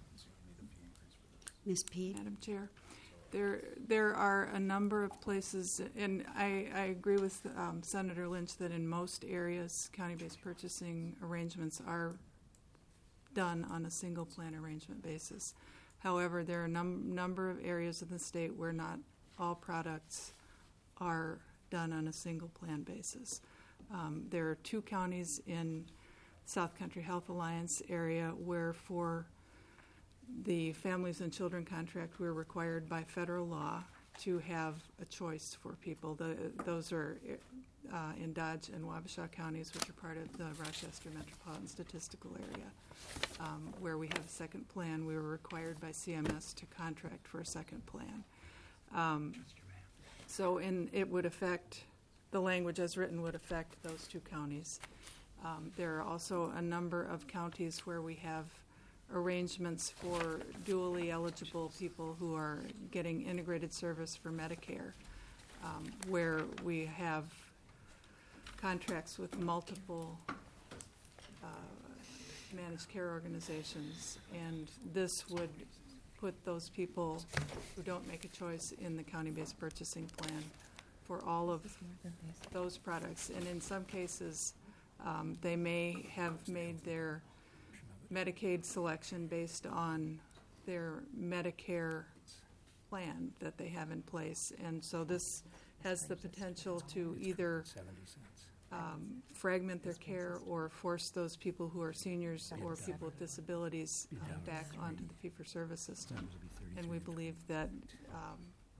Miz Pete? Madam Chair, there there are a number of places, and I, I agree with um, Senator Lynch that in most areas, county-based purchasing arrangements are done on a single plan arrangement basis. However, there are a num- number of areas of the state where not all products are done on a single plan basis. Um, there are two counties in South Country Health Alliance area where for the Families and Children contract we're required by federal law to have a choice for people. The, those are uh, in Dodge and Wabasha counties, which are part of the Rochester Metropolitan Statistical Area. Um, where we have a second plan, we were required by C M S to contract for a second plan. Um, so in, it would affect, the language as written would affect those two counties. Um, there are also a number of counties where we have arrangements for dually eligible people who are getting integrated service for Medicare, um, where we have contracts with multiple uh, managed care organizations, and this would put those people who don't make a choice in the county-based purchasing plan for all of those products. And in some cases, um, they may have made their Medicaid selection based on their Medicare plan that they have in place. And so this has the potential to either um, fragment their care or force those people who are seniors or people with disabilities um, back onto the fee-for-service system. And we believe that um,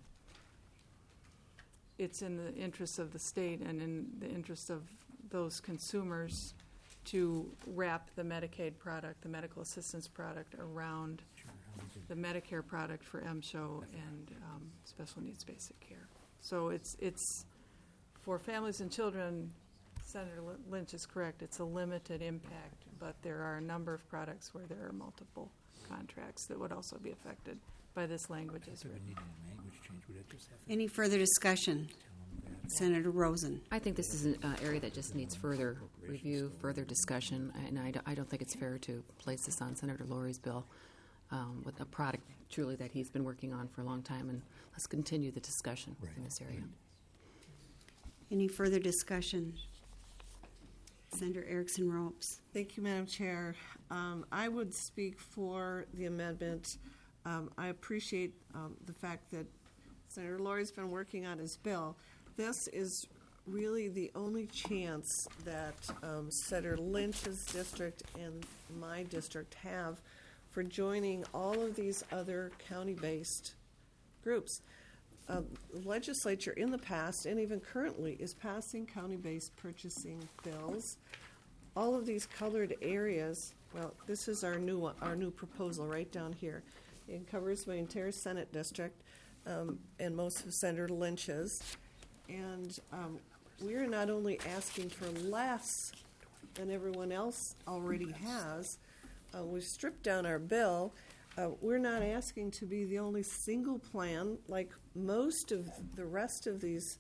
it's in the interest of the state and in the interest of those consumers to wrap the Medicaid product, the medical assistance product, around the Medicare product for M S H O and um, special needs basic care. So it's it's for families and children. Senator Lynch is correct. It's a limited impact, but there are a number of products where there are multiple contracts that would also be affected by this language as written. Any further discussion? Senator Rosen. I think this is an uh, area that just needs further review, further discussion, and I, I don't think it's fair to place this on Senator Lori's bill um, with a product truly that he's been working on for a long time, and let's continue the discussion in this area. Any further discussion? Senator Erickson Ropes. Thank you, Madam Chair. Um, I would speak for the amendment. Um, I appreciate um, the fact that Senator Lori's been working on his bill. This is really the only chance that um, Senator Lynch's district and my district have for joining all of these other county-based groups. Uh, the legislature in the past and even currently is passing county-based purchasing bills. All of these colored areas, well, this is our new one, our new proposal right down here. It covers my entire Senate district um, and most of Senator Lynch's. And um, we're not only asking for less than everyone else already has, uh, we've stripped down our bill. Uh, we're not asking to be the only single plan like most of the rest of these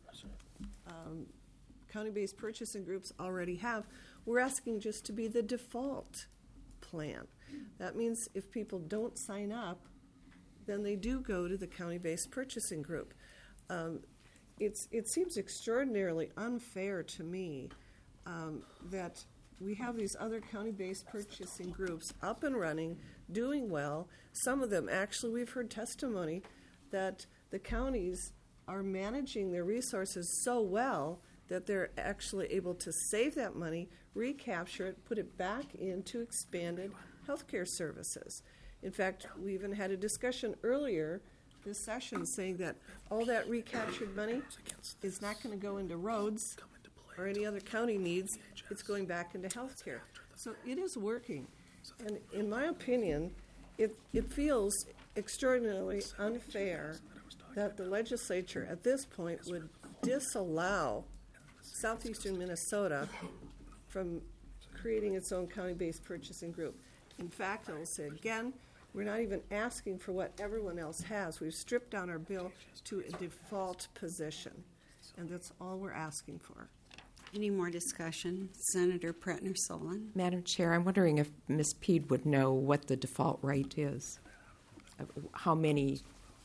um, county-based purchasing groups already have. We're asking just to be the default plan. That means if people don't sign up, then they do go to the county-based purchasing group. Um, it's, it seems extraordinarily unfair to me um, that we have these other county-based purchasing groups up and running, doing well. Some of them, actually, we've heard testimony that the counties are managing their resources so well that they're actually able to save that money, recapture it, put it back into expanded healthcare services. In fact, we even had a discussion earlier this session saying that all that recaptured money is not going to go into roads or any other county needs. It's going back into healthcare. So it is working. And in my opinion, it, it feels extraordinarily unfair that the legislature at this point would disallow southeastern Minnesota from creating its own county-based purchasing group. In fact, I will say again, we're not even asking for what everyone else has. We've stripped down our bill to a default position, and that's all we're asking for. Any more discussion? Senator Pretner-Solon. Madam Chair, I'm wondering if Miz Peed would know what the default rate is. Uh, How many?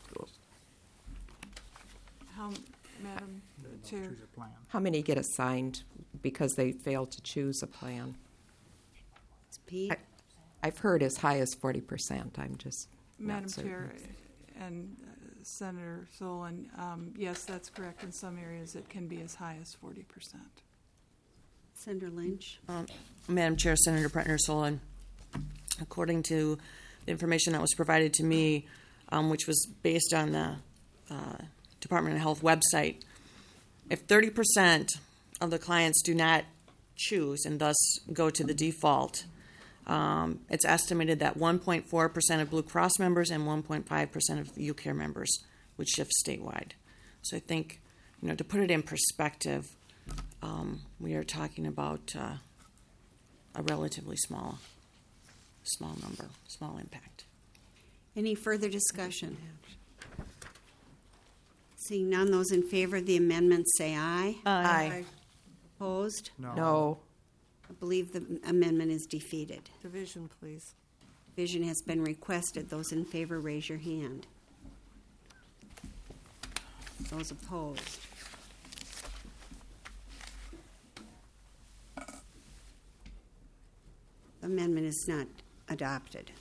How, Madam Chair, How many get assigned because they fail to choose a plan? Pete? I, I've heard as high as forty percent. I'm just not Madam certain. Chair and uh, Senator Solon, um, yes, that's correct. In some areas, it can be as high as forty percent. Senator Lynch. Um, Madam Chair, Senator Pretner-Solon, according to the information that was provided to me, um, which was based on the uh, Department of Health website, if thirty percent of the clients do not choose and thus go to the default, um, it's estimated that one point four percent of Blue Cross members and one point five percent of U Care members would shift statewide. So I think, you know, to put it in perspective, um, we are talking about uh, a relatively small, small number, small impact. Any further discussion? Seeing none, those in favor of the amendment say aye. Aye. Opposed? No. No. I believe the amendment is defeated. Division, please. Division has been requested. Those in favor, raise your hand. Those opposed? The amendment is not adopted.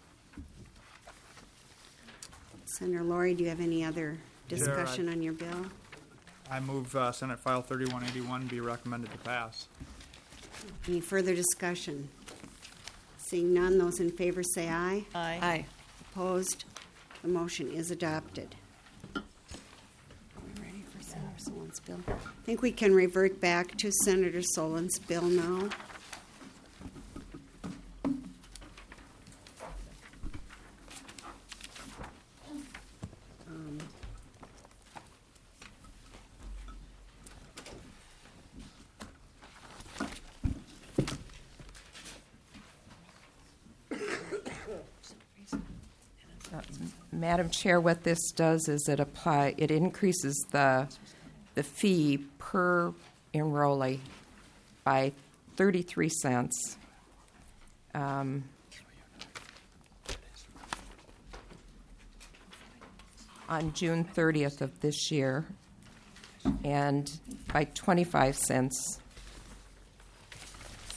Senator Lori, do you have any other discussion on your bill? I move uh, Senate File thirty-one eighty-one be recommended to pass. Any further discussion? Seeing none, those in favor say aye. Aye. Aye. Opposed? The motion is adopted. Are we ready for Senator Solon's bill? I think we can revert back to Senator Solon's bill now. Um, Madam Chair, what this does is it apply, it increases the, the fee per enrollee by thirty-three cents. Um, on June thirtieth of this year, and by twenty-five cents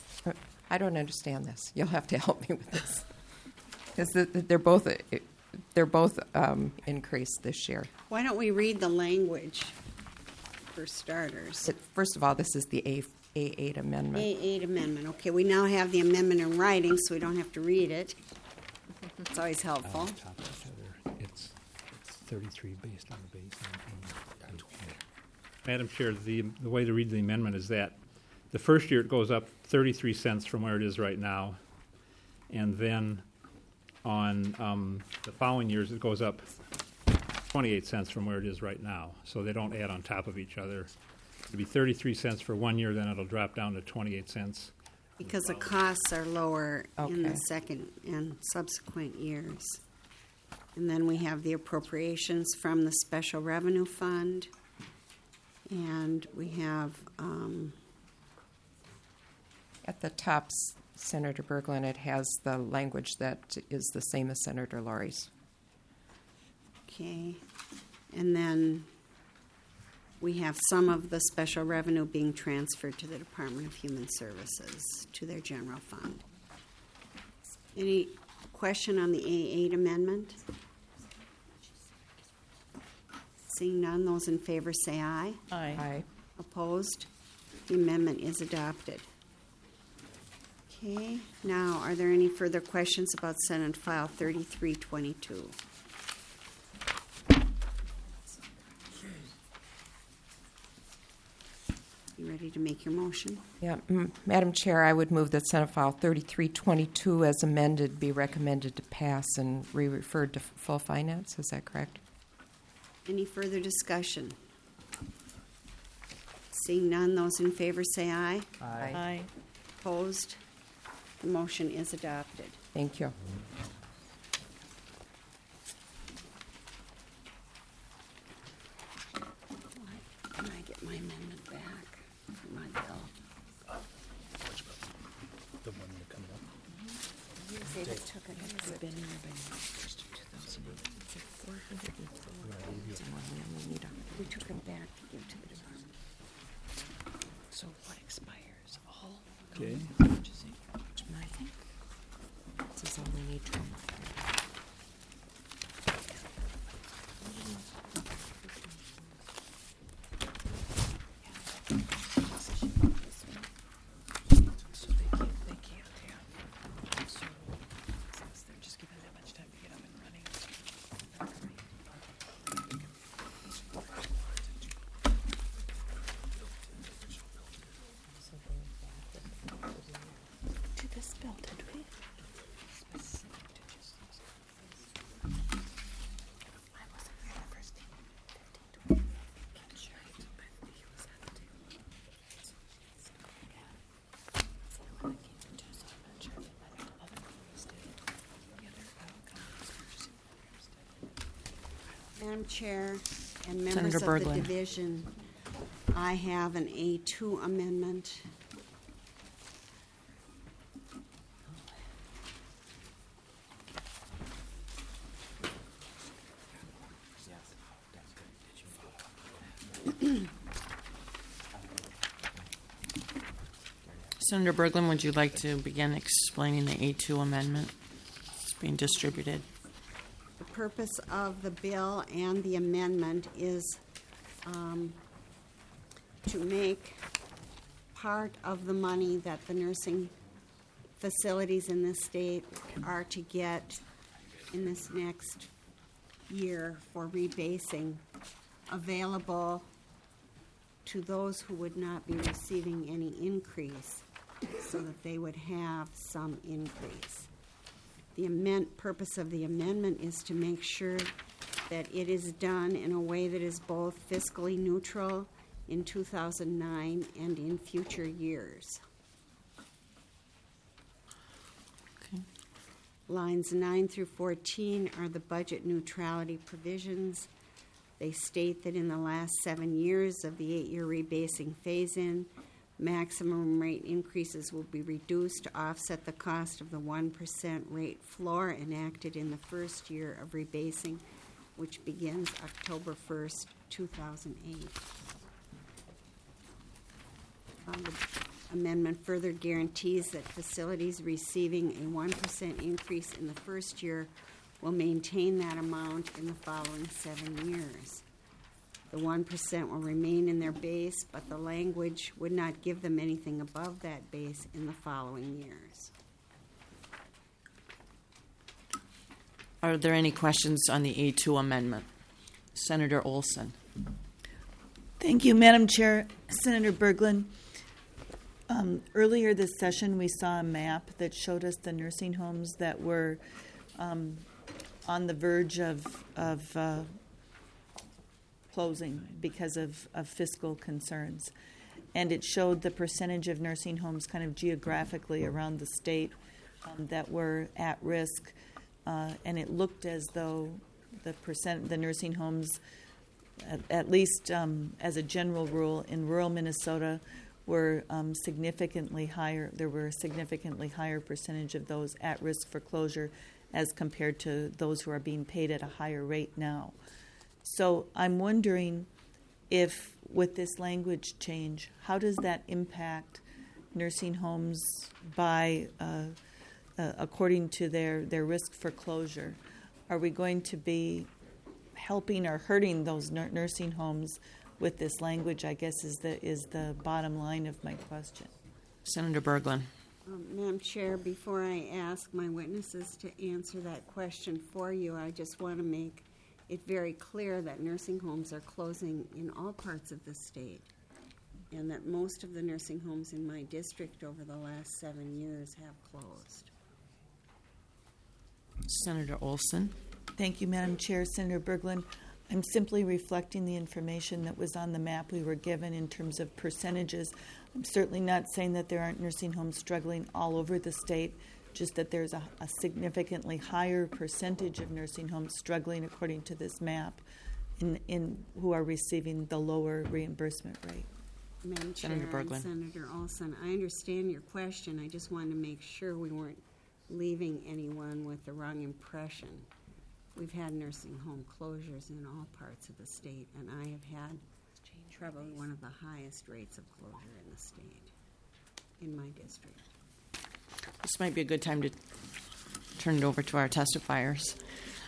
I don't understand this. You'll have to help me with this. Because they're both, they're both um, increased this year. Why don't we read the language for starters? It- First of all, this is the A, A8 amendment. A eight amendment, okay, we now have the amendment in writing, so we don't have to read it. It's always helpful. On top of each other, it's, it's thirty-three based on the base and Madam Chair, the, the way to read the amendment is that the first year it goes up thirty-three cents from where it is right now, and then on um, the following years it goes up twenty-eight cents from where it is right now. So they don't add on top of each other. It'll be thirty-three cents for one year, then it'll drop down to twenty-eight cents. Because the costs are lower in the Okay. second and subsequent years. And then we have the appropriations from the special revenue fund. And we have, um, At the top, S- Senator Berglund, it has the language that is the same as Senator Laurie's. okay, and then we have some of the special revenue being transferred to the Department of Human Services, to their general fund. Any question on the A eight amendment? Seeing none, those in favor say aye. Aye. Aye. Opposed? The amendment is adopted. Okay, now, are there any further questions about Senate File thirty-three twenty-two? You ready to make your motion? Yeah, M- Madam Chair, I would move that Senate File thirty-three twenty-two as amended be recommended to pass and re-referred to f- full finance. Is that correct? Any further discussion? Seeing none, those in favor say aye. Aye. Opposed? The motion is adopted. Thank you. Can I get my amendment back for my bill? The one that coming up. David took it. We took it back to give to the department. So what expires? All Okay. purchasing. I think This is all we need to. so they can't, they can't have. So since they're just given that much time to get up and running. To this bill, did we? Specific to just these. I wasn't there the first day. fifteen, twenty. Can't share it, but he was at the table. So, yeah. So when I came to Jess, I'm not sure if it meant other companies did. The other uh, companies purchasing players did. Madam Chair and members Senator of the Berglund. division, I have an A two amendment. Senator Berglund, would you like to begin explaining the A two amendment? It's being distributed. The purpose of the bill and the amendment is um, to make part of the money that the nursing facilities in this state are to get in this next year for rebasing available to those who would not be receiving any increase, so that they would have some increase. The amend, purpose of the amendment is to make sure that it is done in a way that is both fiscally neutral in two thousand nine and in future years. Okay. Lines nine through fourteen are the budget neutrality provisions. They state that in the last seven years of the eight-year rebasing phase-in, maximum rate increases will be reduced to offset the cost of the one percent rate floor enacted in the first year of rebasing, which begins October first, two thousand eight. Um, the amendment further guarantees that facilities receiving a one percent increase in the first year will maintain that amount in the following seven years. The one percent will remain in their base, but the language would not give them anything above that base in the following years. Are there any questions on the A two amendment? Senator Olson. Thank you, Madam Chair. Senator Berglund, um, earlier this session we saw a map that showed us the nursing homes that were um, on the verge of, of uh, closing because of, of fiscal concerns. And it showed the percentage of nursing homes kind of geographically around the state um, that were at risk. Uh, and it looked as though the percent, the nursing homes, at, at least um, as a general rule, in rural Minnesota, were um, significantly higher. There were a significantly higher percentage of those at risk for closure as compared to those who are being paid at a higher rate now. So I'm wondering if, with this language change, how does that impact nursing homes by uh, Uh, according to their, their risk for closure? Are we going to be helping or hurting those nur- nursing homes with this language, I guess, is the, is the bottom line of my question. Senator Berglund. Um, Madam Chair, before I ask my witnesses to answer that question for you, I just want to make it very clear that nursing homes are closing in all parts of the state, and that most of the nursing homes in my district over the last seven years have closed. Senator Olson. Thank you, Madam Chair. Senator Berglund, I'm simply reflecting the information that was on the map we were given in terms of percentages. I'm certainly not saying that there aren't nursing homes struggling all over the state, just that there's a, a significantly higher percentage of nursing homes struggling according to this map in, in who are receiving the lower reimbursement rate. Madam Chair Senator and Berglund. Senator Olson, I understand your question. I just wanted to make sure we weren't leaving anyone with the wrong impression. We've had nursing home closures in all parts of the state, and I have had probably one of the highest rates of closure in the state, in my district. This might be a good time to turn it over to our testifiers.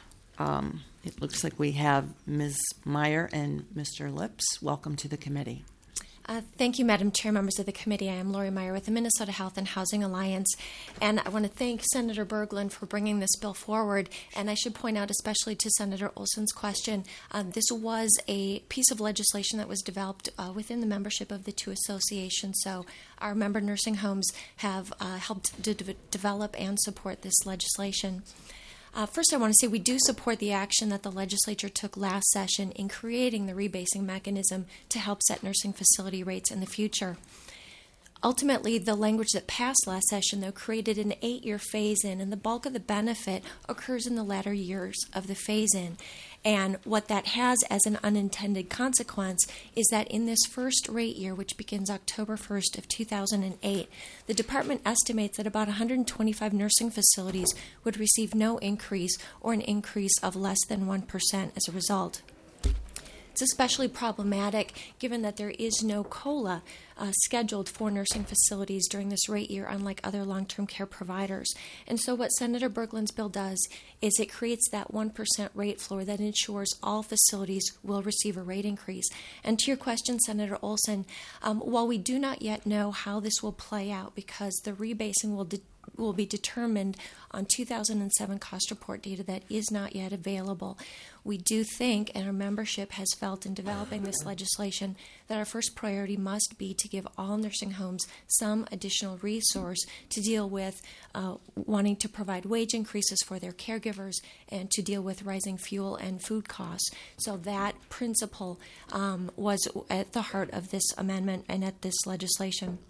Um, it looks like we have Miz Meyer and Mister Lips. Welcome to the committee. Uh, thank you, Madam Chair, members of the committee. I am Lori Meyer with the Minnesota Health and Housing Alliance, and I want to thank Senator Berglund for bringing this bill forward. And I should point out, especially to Senator Olson's question, uh, this was a piece of legislation that was developed uh, within the membership of the two associations. So our member nursing homes have uh, helped to de- develop and support this legislation. Uh, first, I want to say we do support the action that the legislature took last session in creating the rebasing mechanism to help set nursing facility rates in the future. Ultimately, the language that passed last session, though, created an eight-year phase-in, and the bulk of the benefit occurs in the latter years of the phase-in. And what that has as an unintended consequence is that in this first rate year, which begins October first of two thousand eight, the department estimates that about one hundred twenty-five nursing facilities would receive no increase or an increase of less than one percent as a result. It's especially problematic given that there is no COLA uh, scheduled for nursing facilities during this rate year, unlike other long-term care providers. And so what Senator Berglund's bill does is it creates that one percent rate floor that ensures all facilities will receive a rate increase. And to your question, Senator Olson, um, while we do not yet know how this will play out because the rebasing will de- will be determined on two thousand seven cost report data that is not yet available. We do think, and our membership has felt in developing this legislation, that our first priority must be to give all nursing homes some additional resource to deal with uh, wanting to provide wage increases for their caregivers and to deal with rising fuel and food costs. So that principle um, was at the heart of this amendment and at this legislation.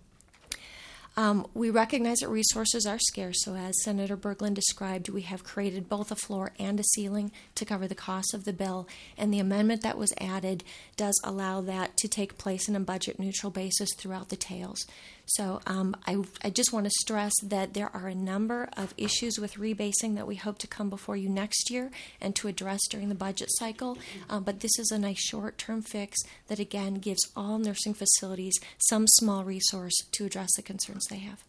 Um, we recognize that resources are scarce, so as Senator Berglund described, we have created both a floor and a ceiling to cover the cost of the bill, and the amendment that was added does allow that to take place on a budget-neutral basis throughout the tails. So um, I, I just want to stress that there are a number of issues with rebasing that we hope to come before you next year and to address during the budget cycle. Um, but this is a nice short-term fix that, again, gives all nursing facilities some small resource to address the concerns they have.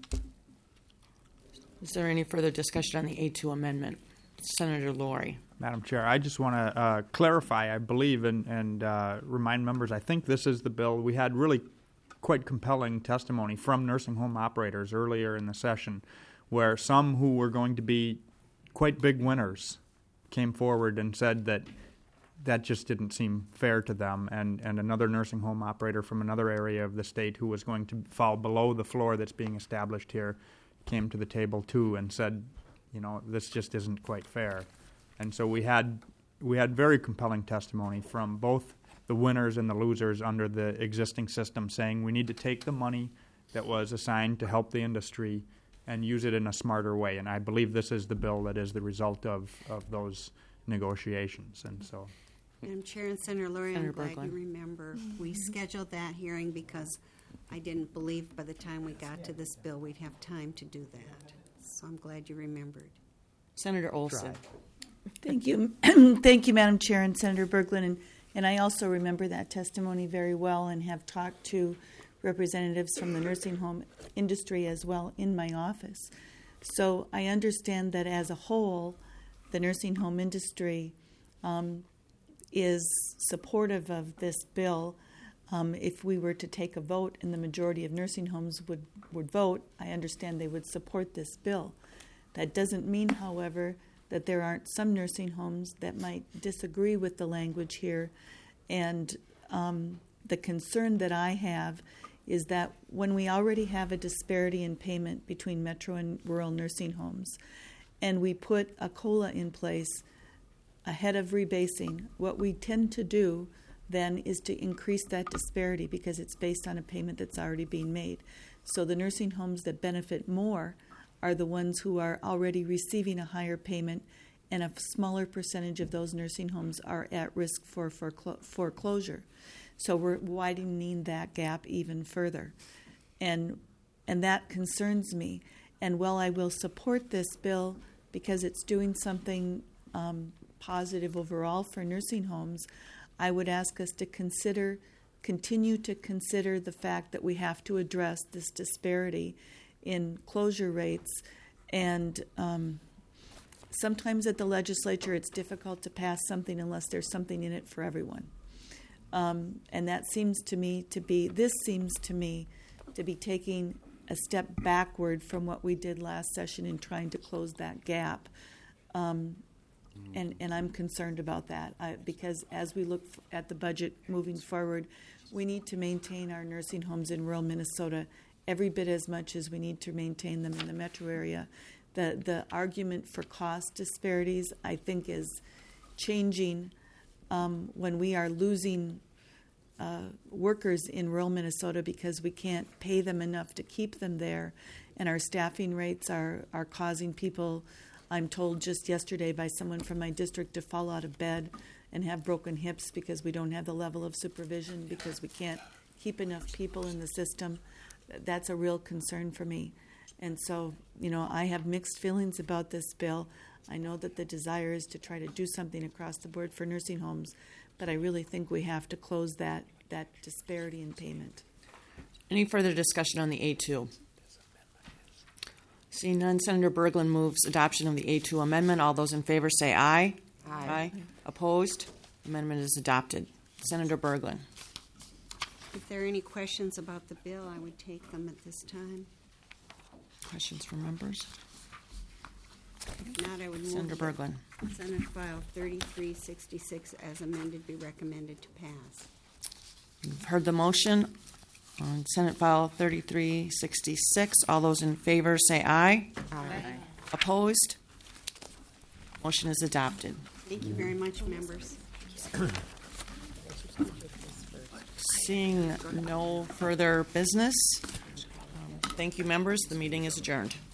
Is there any further discussion on the A two amendment? Senator Laurie. Madam Chair, I just want to uh, clarify, I believe, and, and uh, remind members, I think this is the bill. We had really quite compelling testimony from nursing home operators earlier in the session, where some who were going to be quite big winners came forward and said that that just didn't seem fair to them, and, and another nursing home operator from another area of the state who was going to fall below the floor that's being established here came to the table too and said, you know, this just isn't quite fair. And so we had we had very compelling testimony from both the winners and the losers under the existing system, saying we need to take the money that was assigned to help the industry and use it in a smarter way. And I believe this is the bill that is the result of, of those negotiations. And so, Madam Chair and Senator Laurie, Senator I'm glad Berglund. you remember. We scheduled that hearing because I didn't believe by the time we got to this bill we'd have time to do that. So I'm glad you remembered. Senator Olson. Thank you. Thank you, Madam Chair and Senator Berglund. And, and I also remember that testimony very well and have talked to representatives from the nursing home industry as well in my office. So I understand that as a whole, the nursing home industry um, is supportive of this bill. Um, if we were to take a vote and the majority of nursing homes would, would vote, I understand they would support this bill. That doesn't mean, however, that there aren't some nursing homes that might disagree with the language here. And um, the concern that I have is that when we already have a disparity in payment between metro and rural nursing homes, and we put a COLA in place ahead of rebasing, what we tend to do then is to increase that disparity because it's based on a payment that's already being made. So the nursing homes that benefit more are the ones who are already receiving a higher payment, and a smaller percentage of those nursing homes are at risk for foreclo- foreclosure. So we're widening that gap even further. And and that concerns me. And while I will support this bill because it's doing something um, positive overall for nursing homes, I would ask us to consider, continue to consider the fact that we have to address this disparity in closure rates. And um, sometimes at the legislature it's difficult to pass something unless there's something in it for everyone. Um, and that seems to me to be, this seems to me to be taking a step backward from what we did last session in trying to close that gap. Um, and, and I'm concerned about that I, because as we look f- at the budget moving forward, we need to maintain our nursing homes in rural Minnesota every bit as much as we need to maintain them in the metro area. The, the argument for cost disparities, I think, is changing um, when we are losing Uh, workers in rural Minnesota because we can't pay them enough to keep them there, and our staffing rates are, are causing people, I'm told just yesterday by someone from my district, to fall out of bed and have broken hips because we don't have the level of supervision, because we can't keep enough people in the system. That's a real concern for me. And so, you know, I have mixed feelings about this bill. I know that the desire is to try to do something across the board for nursing homes, but I really think we have to close that, that disparity in payment. Any further discussion on the A two? Seeing none, Senator Berglund moves adoption of the A two amendment. All those in favor say aye. Aye. Aye. Opposed? Amendment is adopted. Senator Berglund. If there are any questions about the bill, I would take them at this time. Questions from members? If not, I would move Senator that Berglund. Senate File thirty-three sixty-six as amended be recommended to pass. You've heard the motion on Senate File thirty-three sixty-six. All those in favor say aye. Aye. Opposed? Motion is adopted. Thank you very much, members. Seeing no further business, um, thank you, members. The meeting is adjourned.